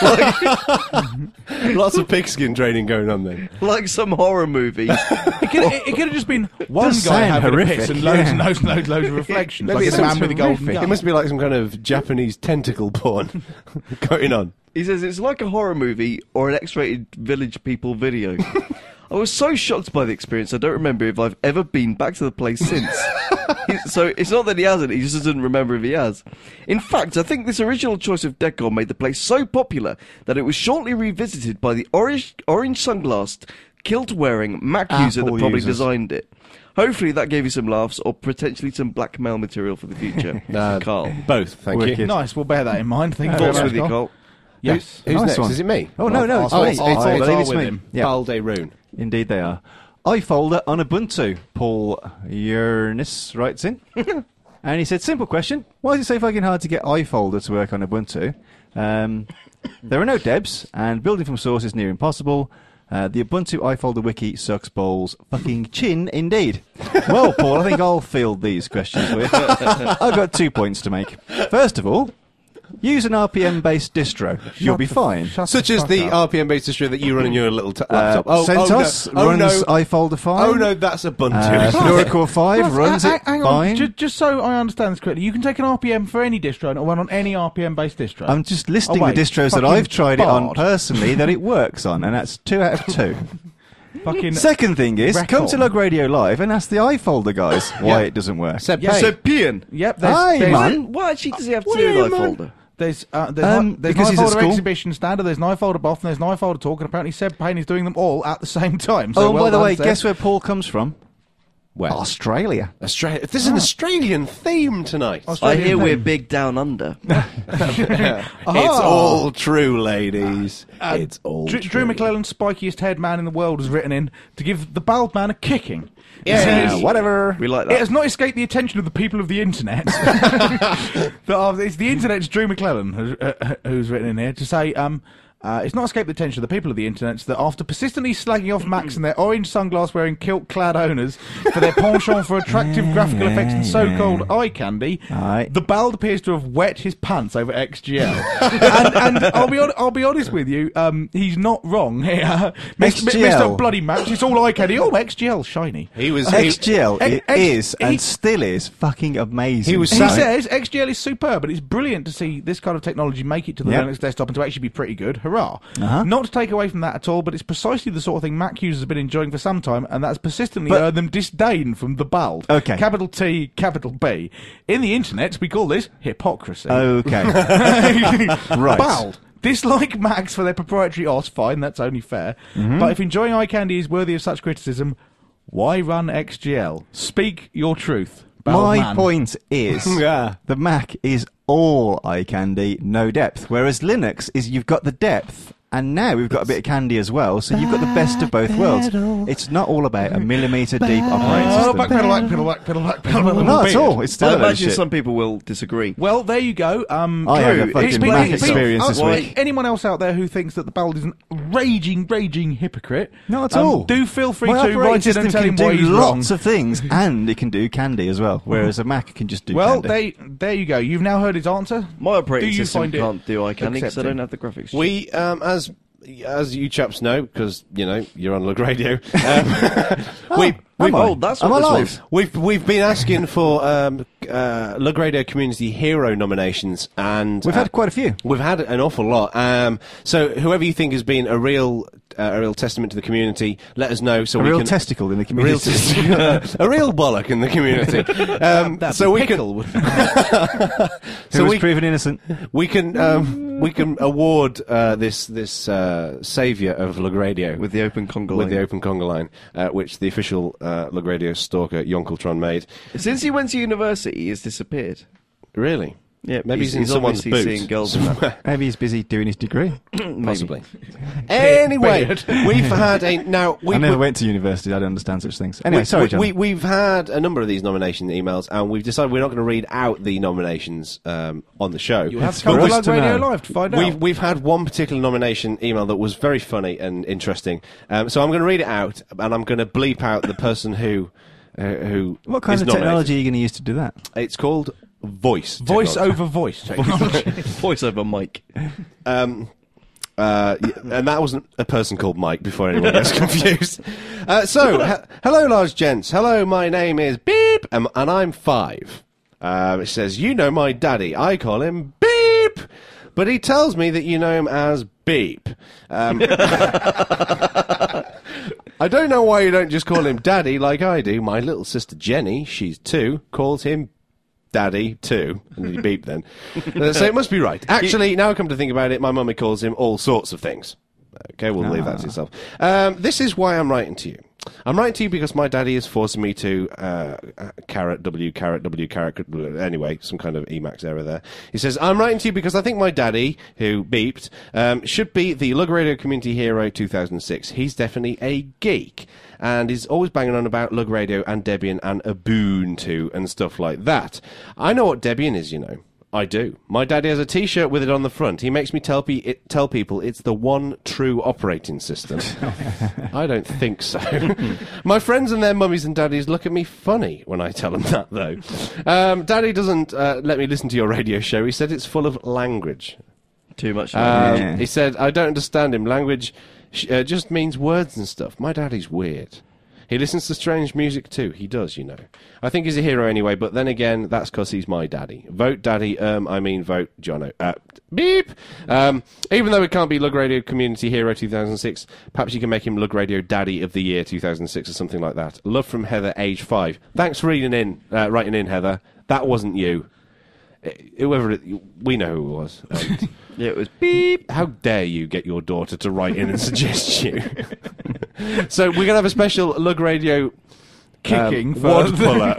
Lots of pigskin training going on then. Like some horror movie. It could, it, it could have just been one Does guy sound having horrific, a piss and loads yeah. and loads and loads, loads of reflections. Maybe like it's the man something with the golden horrific. gun. It must be like some kind of Japanese tentacle porn going on. He says it's like a horror movie or an X-rated Village People video. I was so shocked by the experience, I don't remember if I've ever been back to the place since. He- so it's not that he hasn't, he just doesn't remember if he has. In fact, I think this original choice of decor made the place so popular that it was shortly revisited by the orange, orange sunglassed, kilt-wearing Mac user that Apple probably users. designed it. Hopefully that gave you some laughs or potentially some blackmail material for the future. Uh, Carl. Both, thank Wicked. you. Nice, we'll bear that in mind. Thank you Thoughts very with much, you, Carl. Carl? Yes. Who's Nice next? one. Is it me? Oh, no, no, Oh, it's Oh, me. it's, it's, I it's, believe all it's with me. him. Yeah. Balde Rune. Indeed they are. iFolder on Ubuntu. Paul Yernis writes in. And he said, simple question. Why is it so fucking hard to get iFolder to work on Ubuntu? Um, there are no debs, and building from source is near impossible. Uh, the Ubuntu iFolder wiki sucks balls fucking chin indeed. Well, Paul, I think I'll field these questions for you. I've got two points to make. First of all, use an R P M-based distro. You'll be fine. Shut Such the as fuck the up. R P M-based distro that you run on your little t- Uh, laptop. oh, CentOS oh, no. runs oh, no. iFolder fine. Oh, no, that's Ubuntu. Uh, Fedora Core five Ross, runs hang- it hang fine. on, just, just so I understand this correctly, you can take an R P M for any distro and run on any R P M-based distro. I'm just listing Oh, wait, the distros that fucking I've tried it on bard. personally that it works on, and that's two out of two. Fucking Second thing is, record. come to Lug Radio Live and ask the iFolder guys why Yeah. it doesn't work. Seb Yeah, Payne. So, Pian. Yep, there's, Aye, there's, man. What actually does he have to What do do you with mean? iFolder? There's, uh, there's, Um, an, there's because an he's at iFolder school. exhibition standard, there's an iFolder buff, and there's an iFolder talk, and apparently Seb Payne is doing them all at the same time. So oh, and well by the done, way, Seb. guess where Paul comes from? Where? Australia. Australia. This is an Australian theme tonight. I Australian hear we're thing. big down under. It's all true, ladies. Uh, it's all Drew, true. Drew McClellan's spikiest head man in the world has written in to give the bald man a kicking. Yeah, He says, whatever. We like It that. has not escaped the attention of the people of the internet. that are, it's the internet's Drew McClellan who's, uh, who's written in here to say, um, uh, it's not escaped the attention of the people of the internet that after persistently slagging off Macs and their orange sunglass wearing kilt clad owners for their penchant for attractive graphical effects and so called eye candy, Aye. the bald appears to have wet his pants over X G L. and and I'll, be on, I'll be honest with you, um, he's not wrong here. Mister X G L. Mister Bloody Max, it's all eye candy. Oh, X G L, shiny. He was. X G L X- it X- is he- and still is fucking amazing. He was He Right. says X G L is superb, but it's brilliant to see this kind of technology make it to the Yep. Linux desktop and to actually be pretty good. Hurrah! Uh-huh. Not to take away from that at all, but it's precisely the sort of thing Mac users have been enjoying for some time, and that's persistently But- earned them disdain from the bald. Okay. Capital T, capital B. In the internet, we call this hypocrisy. Okay. Right. Bald. Dislike Macs for their proprietary O S, fine, that's only fair. Mm-hmm. But if enjoying eye candy is worthy of such criticism, why run X G L? Speak your truth. Bald My man. point is, Yeah. the Mac is all eye candy, no depth. Whereas Linux is you've got the depth, and now we've got a bit of candy as well, so you've got the best of both worlds. It's not all about a millimetre deep operating Oh, system. back pedal, back pedal, back pedal, back pedal. back pedal, Not at beard. all. It's still I a load of imagine shit. some people will disagree. Well, there you go. Um, I had a Drew, fucking it's Mac been- experience uh, this well, week. Anyone else out there who thinks that the bald is a raging, raging hypocrite? Not at um, all. Do feel free My to operating write in system and tell can him do why he's wrong. lots of things, and it can do candy as well. Whereas a Mac can just do Well, candy. they, there you go. You've now heard his answer. My operating Do you system find it can't do eye candy because I accepting? don't have the graphics. We, um, as as you chaps know, because you know you're on Lug Radio. Um, we, Am we've, I? oh, that's Am what I this live? was. we've we've been asking for um, uh, Lug Radio Community Hero nominations, and We've uh, had quite a few. We've had an awful lot. Um, so whoever you think has been a real uh, a real testament to the community, let us know so A we real can testicle in the a real community. test- a real bollock in the community. Um, so we can Pickle. Who so was we proven innocent. we can um, we can award uh, this this uh, saviour of Lug Radio With the open conga with the line. open conga line, uh, which the official uh, Lug Radio stalker Yonkeltron made. Since he went to university, he has disappeared. Really? Yeah, Maybe he's, in he's someone's obviously boot. seeing girls. somewhere. Maybe he's busy doing his degree. Possibly. Anyway, we've had a now. We, I never we, went to university. I don't understand such things. Anyway, we, sorry, we, John. we, we've had a number of these nomination emails, and we've decided we're not going to read out the nominations um, on the show. You'll have to It's come for to us Lug to Radio know. Live to find We've out. we've had one particular nomination email that was very funny and interesting. Um, so I'm going to read it out, and I'm going to bleep out the person who uh, who. what kind is of nominated. technology are you going to use to do that? It's called voice. Voice technology. over voice technology. Voice over mic. Um, uh, y- and that wasn't a person called Mike, before anyone gets confused. Uh, so, he- hello, large gents. Hello, my name is Beep, and, and I'm five. Um, it says, you know my daddy. I call him Beep, but he tells me that you know him as Beep. Um, I don't know why you don't just call him Daddy like I do. My little sister Jenny, she's two, calls him Daddy too, and then you beep then. Uh, so it must be right. Actually, now I come to think about it, my mummy calls him all sorts of things. Okay, we'll leave that to yourself. Um, this is why I'm writing to you. I'm writing to you because my daddy is forcing me to uh, uh, carrot W carrot W carrot. Anyway, some kind of Emacs error there. He says, I'm writing to you because I think my daddy, who beeped, um, should be the Lug Radio Community Hero two thousand six. He's definitely a geek. And he's always banging on about Lug Radio and Debian and Ubuntu and stuff like that. I know what Debian is, you know. I do. My daddy has a T-shirt with it on the front. He makes me tell, pe- it, tell people it's the one true operating system. I don't think so. My friends and their mummies and daddies look at me funny when I tell them that, though. Um, Daddy doesn't uh, let me listen to your radio show. He said it's full of language. Too much. Um, language. Yeah. He said, I don't understand him. Language sh- uh, just means words and stuff. My daddy's weird. He listens to strange music too. He does, you know. I think he's a hero anyway, but then again, that's because he's my daddy. Vote daddy, um, I mean vote Jono. Uh, beep! Um, even though it can't be Lug Radio Community Hero two thousand six, perhaps you can make him Lug Radio Daddy of the Year two thousand six or something like that. Love from Heather, age five. Thanks for reading in, uh, writing in, Heather. That wasn't you. Uh, Whoever it, we know who it was. And Yeah, it was beep. how dare you get your daughter to write in and suggest you? So we're going to have a special Lug Radio Kicking um, for Wad the- Puller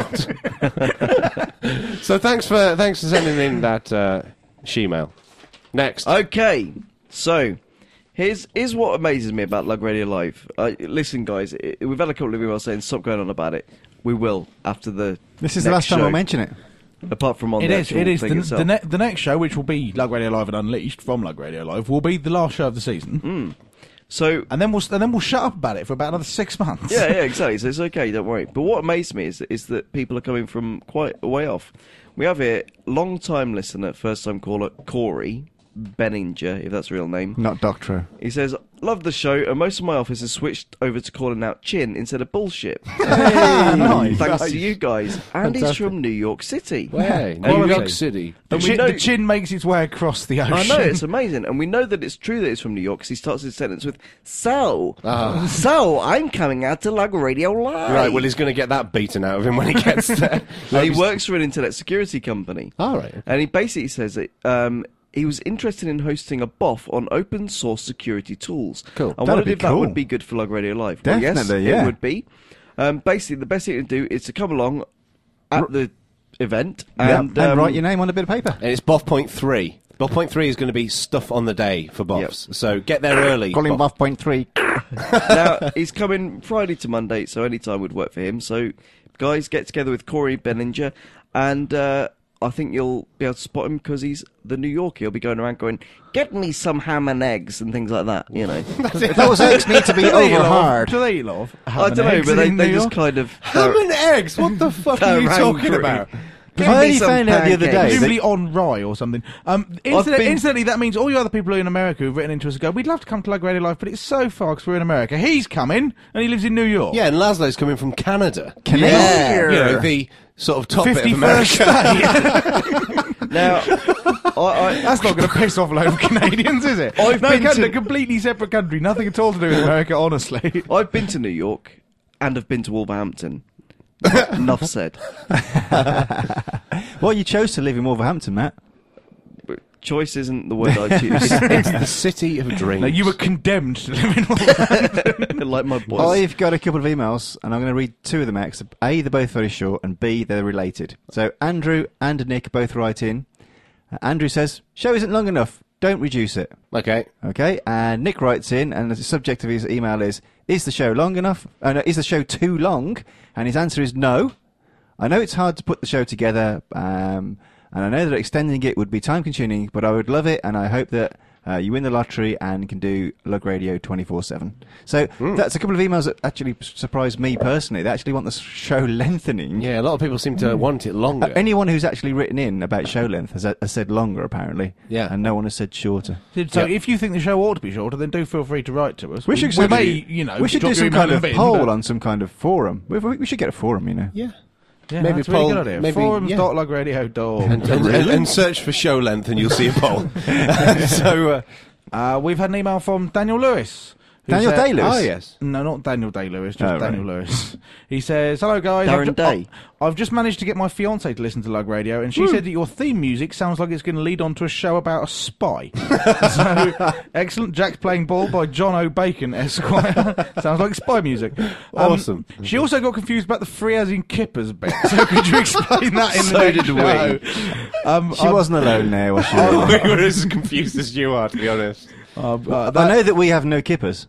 Award. So thanks for thanks for sending in that uh, she-mail. Next. Okay, so here's here's what amazes me about Lug Radio Live. Uh, listen, guys, i we've had a couple of emails saying stop going on about it. We will after the. This is the next last time show, we'll mention it. Apart from on It the is. actual It is. thing The, itself. the, ne- the next show, which will be Lug Radio Live and Unleashed from Lug Radio Live, will be the last show of the season, So and then we'll and then we'll shut up about it for about another six months. yeah, yeah, exactly. So it's okay, don't worry. But what amazed me is is that people are coming from quite a way off. We have here long time listener, first time caller Corey Benninger, if that's a real name. Not Doctro. He says, "Love the show, and most of my office has switched over to calling out chin instead of bullshit. Nice. Thanks Nice. to you guys." And he's Fantastic. from New York City. Hey, And New we- York City. The, And we chin, know- the chin makes its way across the ocean. I know, it's amazing. And we know that it's true that it's from New York because he starts his sentence with, So, Ah. so I'm coming out to Lug Radio Live. Right, well, he's going to get that beaten out of him when he gets there. And he works for an internet security company. All right. And he basically says that um, he was interested in hosting a B O F on open source security tools. Cool. I That'd wondered be if that cool. would be good for Lug Radio Live. Well, Definitely, yes, yeah. it would be. Um, basically, the best thing to do is to come along at the event and, And, and um, write your name on a bit of paper. And it's B O F point three. B O F point three is going to be stuff on the day for B O Fs. So get there early. Call him B O F. Buff Point Three. Now, he's coming Friday to Monday, so any time would work for him. So, guys, get together with Corey Benninger, and uh, I think you'll be able to spot him because he's the New Yorker. He'll be going around going, "Get me some ham and eggs," and things like that, you know. Those eggs need to be Do they over love- hard. Do they love? I don't know, but they, they just kind of... Ham and eggs? What the fuck are you They're talking angry. about? Give I me only some found out the other pancakes. day that- presumably on Rye or something. Um, incident- been- Incidentally, that means all you other people in America who've written into us and go, "We'd love to come to Lug Radio Live, but it's so far because we're in America." He's coming, and he lives in New York. Yeah, and Laszlo's coming from Canada. Canadian. You know, the sort of top bit of fifty-first America. state. Now, I, I, That's not going to piss off a load of Canadians, is it? I've no, been Canada, to- completely separate country, nothing at all to do with America, honestly. I've been to New York and have been to Wolverhampton. Enough said. Well, you chose to live in Wolverhampton, Matt. But choice isn't the word I choose. It's the city of dreams. No, you were condemned to live in Wolverhampton. Like my boys. I've got a couple of emails, and I'm going to read two of them out. 'Cause A, they're both very short, and B, they're related. So Andrew and Nick both write in. Uh, Andrew says, show isn't long enough. Don't reduce it. Okay. Okay, and Nick writes in, and the subject of his email is, is the show long enough? Uh, no, is the show too long? And his answer is no. I know it's hard to put the show together, um, and I know that extending it would be time-consuming, but I would love it, and I hope that uh, you win the lottery and can do Lug Radio twenty-four seven. So Mm. that's a couple of emails that actually surprised me personally. They actually want the show lengthening. Yeah, a lot of people seem to want it longer. Uh, anyone who's actually written in about show length has, has said longer, apparently. Yeah. And no one has said shorter. So Yeah. if you think the show ought to be shorter, then do feel free to write to us. We should we actually- may, you know, we should drop do your some email kind in of a bin, poll but- on some kind of forum. We, we, we should get a forum, you know. yeah. Yeah, Maybe that's a really poll- good idea. maybe- Forums yeah. dot lug radio dot org. And, and, and, and search for show length and you'll see a poll. so, uh, Uh, we've had an email from Daniel Lewis. who Daniel said- Day-Lewis? oh, yes. No, not Daniel Day-Lewis, just Oh, right. Daniel Lewis. He says, hello guys. Darren I've, ju- Day. I- I've just managed to get my fiancée to listen to Lug Radio, and she said that your theme music sounds like it's going to lead on to a show about a spy. So, excellent. Jack's Playing Ball by John O. Bacon, Esquire. Sounds like spy music. Um, Awesome. She also got confused about the free as in kippers bit. So could you explain that in So the next did we. show? Um, She I'm- wasn't alone there, was she? we were as confused as you are, to be honest. uh, uh, I that- know that we have no kippers.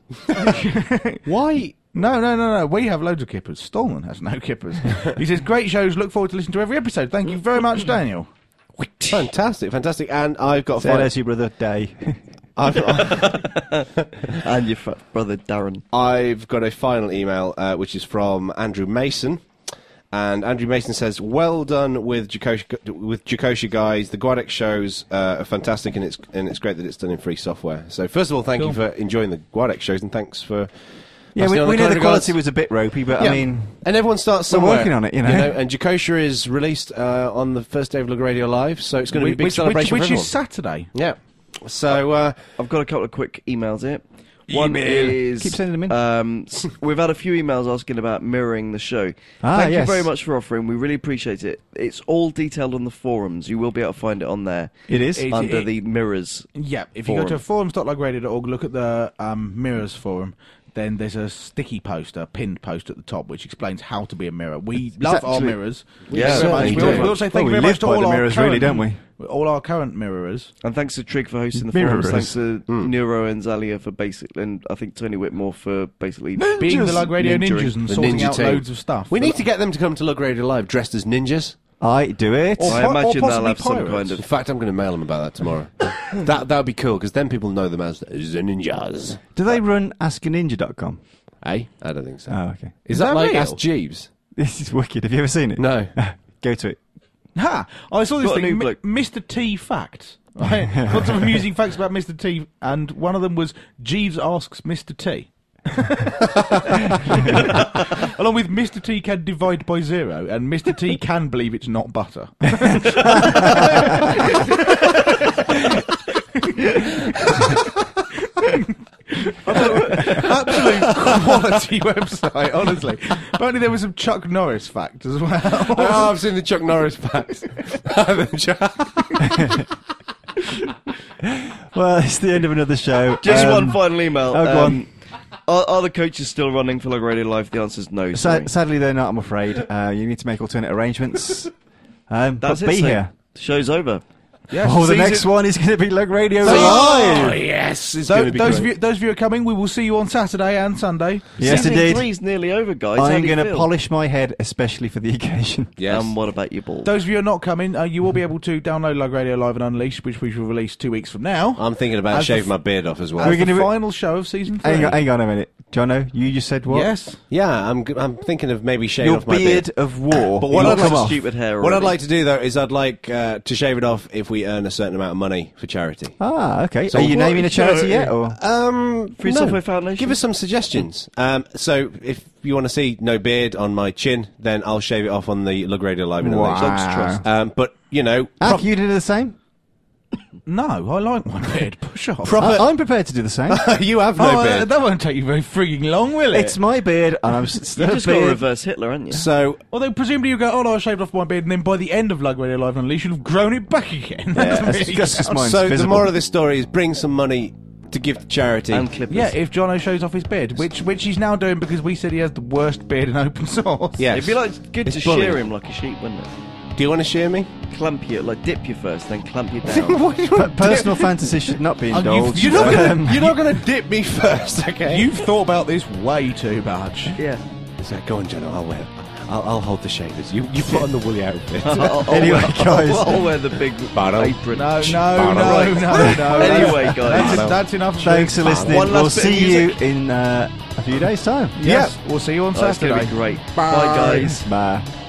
Why? No, no, no, no. We have loads of kippers. Stallman has no kippers. He says, great shows. Look forward to listening to every episode. Thank you very much, Daniel. Fantastic, fantastic. And I've got Say hello final, to your brother, Day. I've, And your f- brother Darren. I've got a final email, uh, which is from Andrew Mason. And Andrew Mason says, well done with Jacosha, with Jacosha guys. The Guadex shows uh, are fantastic, and it's and it's great that it's done in free software. So first of all, thank Cool. you for enjoying the Guadex shows, and thanks for... Yeah, passing we, on we know kind the regards. quality was a bit ropey, but Yeah. I mean, And everyone starts We're somewhere. working on it, you know. And Jacosha is released uh, on the first day of Lug Radio Live, so it's going to be a big which, celebration which, which for is everyone. Saturday. Yeah. So, uh, I've got a couple of quick emails here. One Email. is Keep sending them in. Um, s- we've had a few emails asking about mirroring the show. Ah, Thank yes. you very much for offering. We really appreciate it. It's all detailed on the forums. You will be able to find it on there it is. It- under it- the mirrors. Yeah, if you go to Forum. forums dot lug radio dot org, look at the um, mirrors forum, then there's a sticky poster, a pinned post at the top, which explains how to be a mirror. We love our actually- mirrors. Yeah, Thank you very certainly much. We, do. also- we also Well, thank we you very live much to by all the our mirrors, current, really, don't we? all our current mirrors. And thanks to Trig for hosting the Mirrors. forums. Thanks to Neuro and Zalia for basically, and I think Tony Whitmore for basically Being the Lug Radio Ninja-ing. ninjas and The sorting ninja out team. loads of stuff. we need to get them to come to Lug Radio Live dressed as ninjas. I do it. Or I po- or imagine they'll possibly have some pirates. kind In of. fact, I'm going to mail them about that tomorrow. that that would be cool, because then people know them as the ninjas. Do they run ask a ninja dot com? Eh? I don't think so. Oh, okay. Is, Is that, that like real? Ask Jeeves? This is wicked. Have you ever seen it? No. Go to it. Ha! I saw this Got a thing, new Mi- bloke. Mister T facts. Right? Lots of amusing facts about Mister T, and one of them was Jeeves asks Mister T. Along with Mister T can divide by zero, and Mister T can believe it's not butter. Absolute quality website, honestly. Apparently there was some Chuck Norris fact as well. Oh, I've seen the Chuck Norris facts. Well, it's the end of another show. Just Um, one final email. oh, go um, are, are the coaches still running for Lug Radio Live? The answer is no. Sa- sorry. sadly, they're not. I'm afraid. Uh, you need to make alternate arrangements. Um, That's but it. be so here. The show's over. Yes, Oh, the season- next one is going to be Lug Radio Oh, Live. yes. It's So, going to be those, of great. you, those of you who are coming, we will see you on Saturday and Sunday. Yes, Season indeed. three's nearly over, guys. How I'm do you going to feel? polish my head, especially for the occasion. Yes. And what about your balls? Those of you who are not coming, uh, you will be able to download Lug Radio Live and Unleashed, which we will release two weeks from now. I'm thinking about As the shaving f- my beard off as well. As We're the gonna be- final show of season three. Hang on, hang on a minute. Jono, you just said what? Yes. Yeah, I'm g- I'm thinking of maybe shaving Your off my beard beard. of war. But what will I'd like come to off. Stupid hair. What I'd already. like to do though is I'd like uh, to shave it off if we earn a certain amount of money for charity. Ah, okay. So Are you what- naming a charity yet? Or Um, Free no. Software Foundation? Give us some suggestions. Um, so if you want to see no beard on my chin, then I'll shave it off on the Lug Radio Live in Wow. Unleashed. Dogs Trust. Um, but you know, Ak, prop- you do the same? No, I like my beard. Push off. Proper- I, I'm prepared to do the same. you have no oh, uh, beard. that won't take you very frigging long, will it? It's my beard, and I'm s- still You a just got to beard. reverse Hitler, haven't you? So Although presumably you go, oh no, I shaved off my beard, and then by the end of Lug Radio Live and Unleashed, you'll have grown it back again. Yeah, That's that's really just as sounds- mine. so the visible. moral of this story is bring some money to give to charity. And clippers. Yeah, if Jono shows off his beard, which which he's now doing because we said he has the worst beard in open source. Yes. It'd be like good It's to bullying. shear him like a sheep, wouldn't it? Do you want to shear me? clamp you, like dip you first, then clamp you down. What do you P- want to do? personal fantasy should not be Oh, you've- indulged. you're not gonna- Um, You're not going to dip me first, okay? You've thought about this way too much. Yeah. So go on, Jenna. I'll wear. I'll, I'll hold the shavers. You you put on the woolly outfit. I'll, I'll Anyway, wear, guys. I'll, I'll wear the big Barrow. apron. No, no, Barrow. no, Right. no, no. Anyway, guys. That's, Barrow. that's enough. Thanks for listening. One last We'll bit of see you music. in uh, a few days' time. Yes, we'll see you on Oh, it's Saturday. going to be great. Bye. Bye, guys. Bye.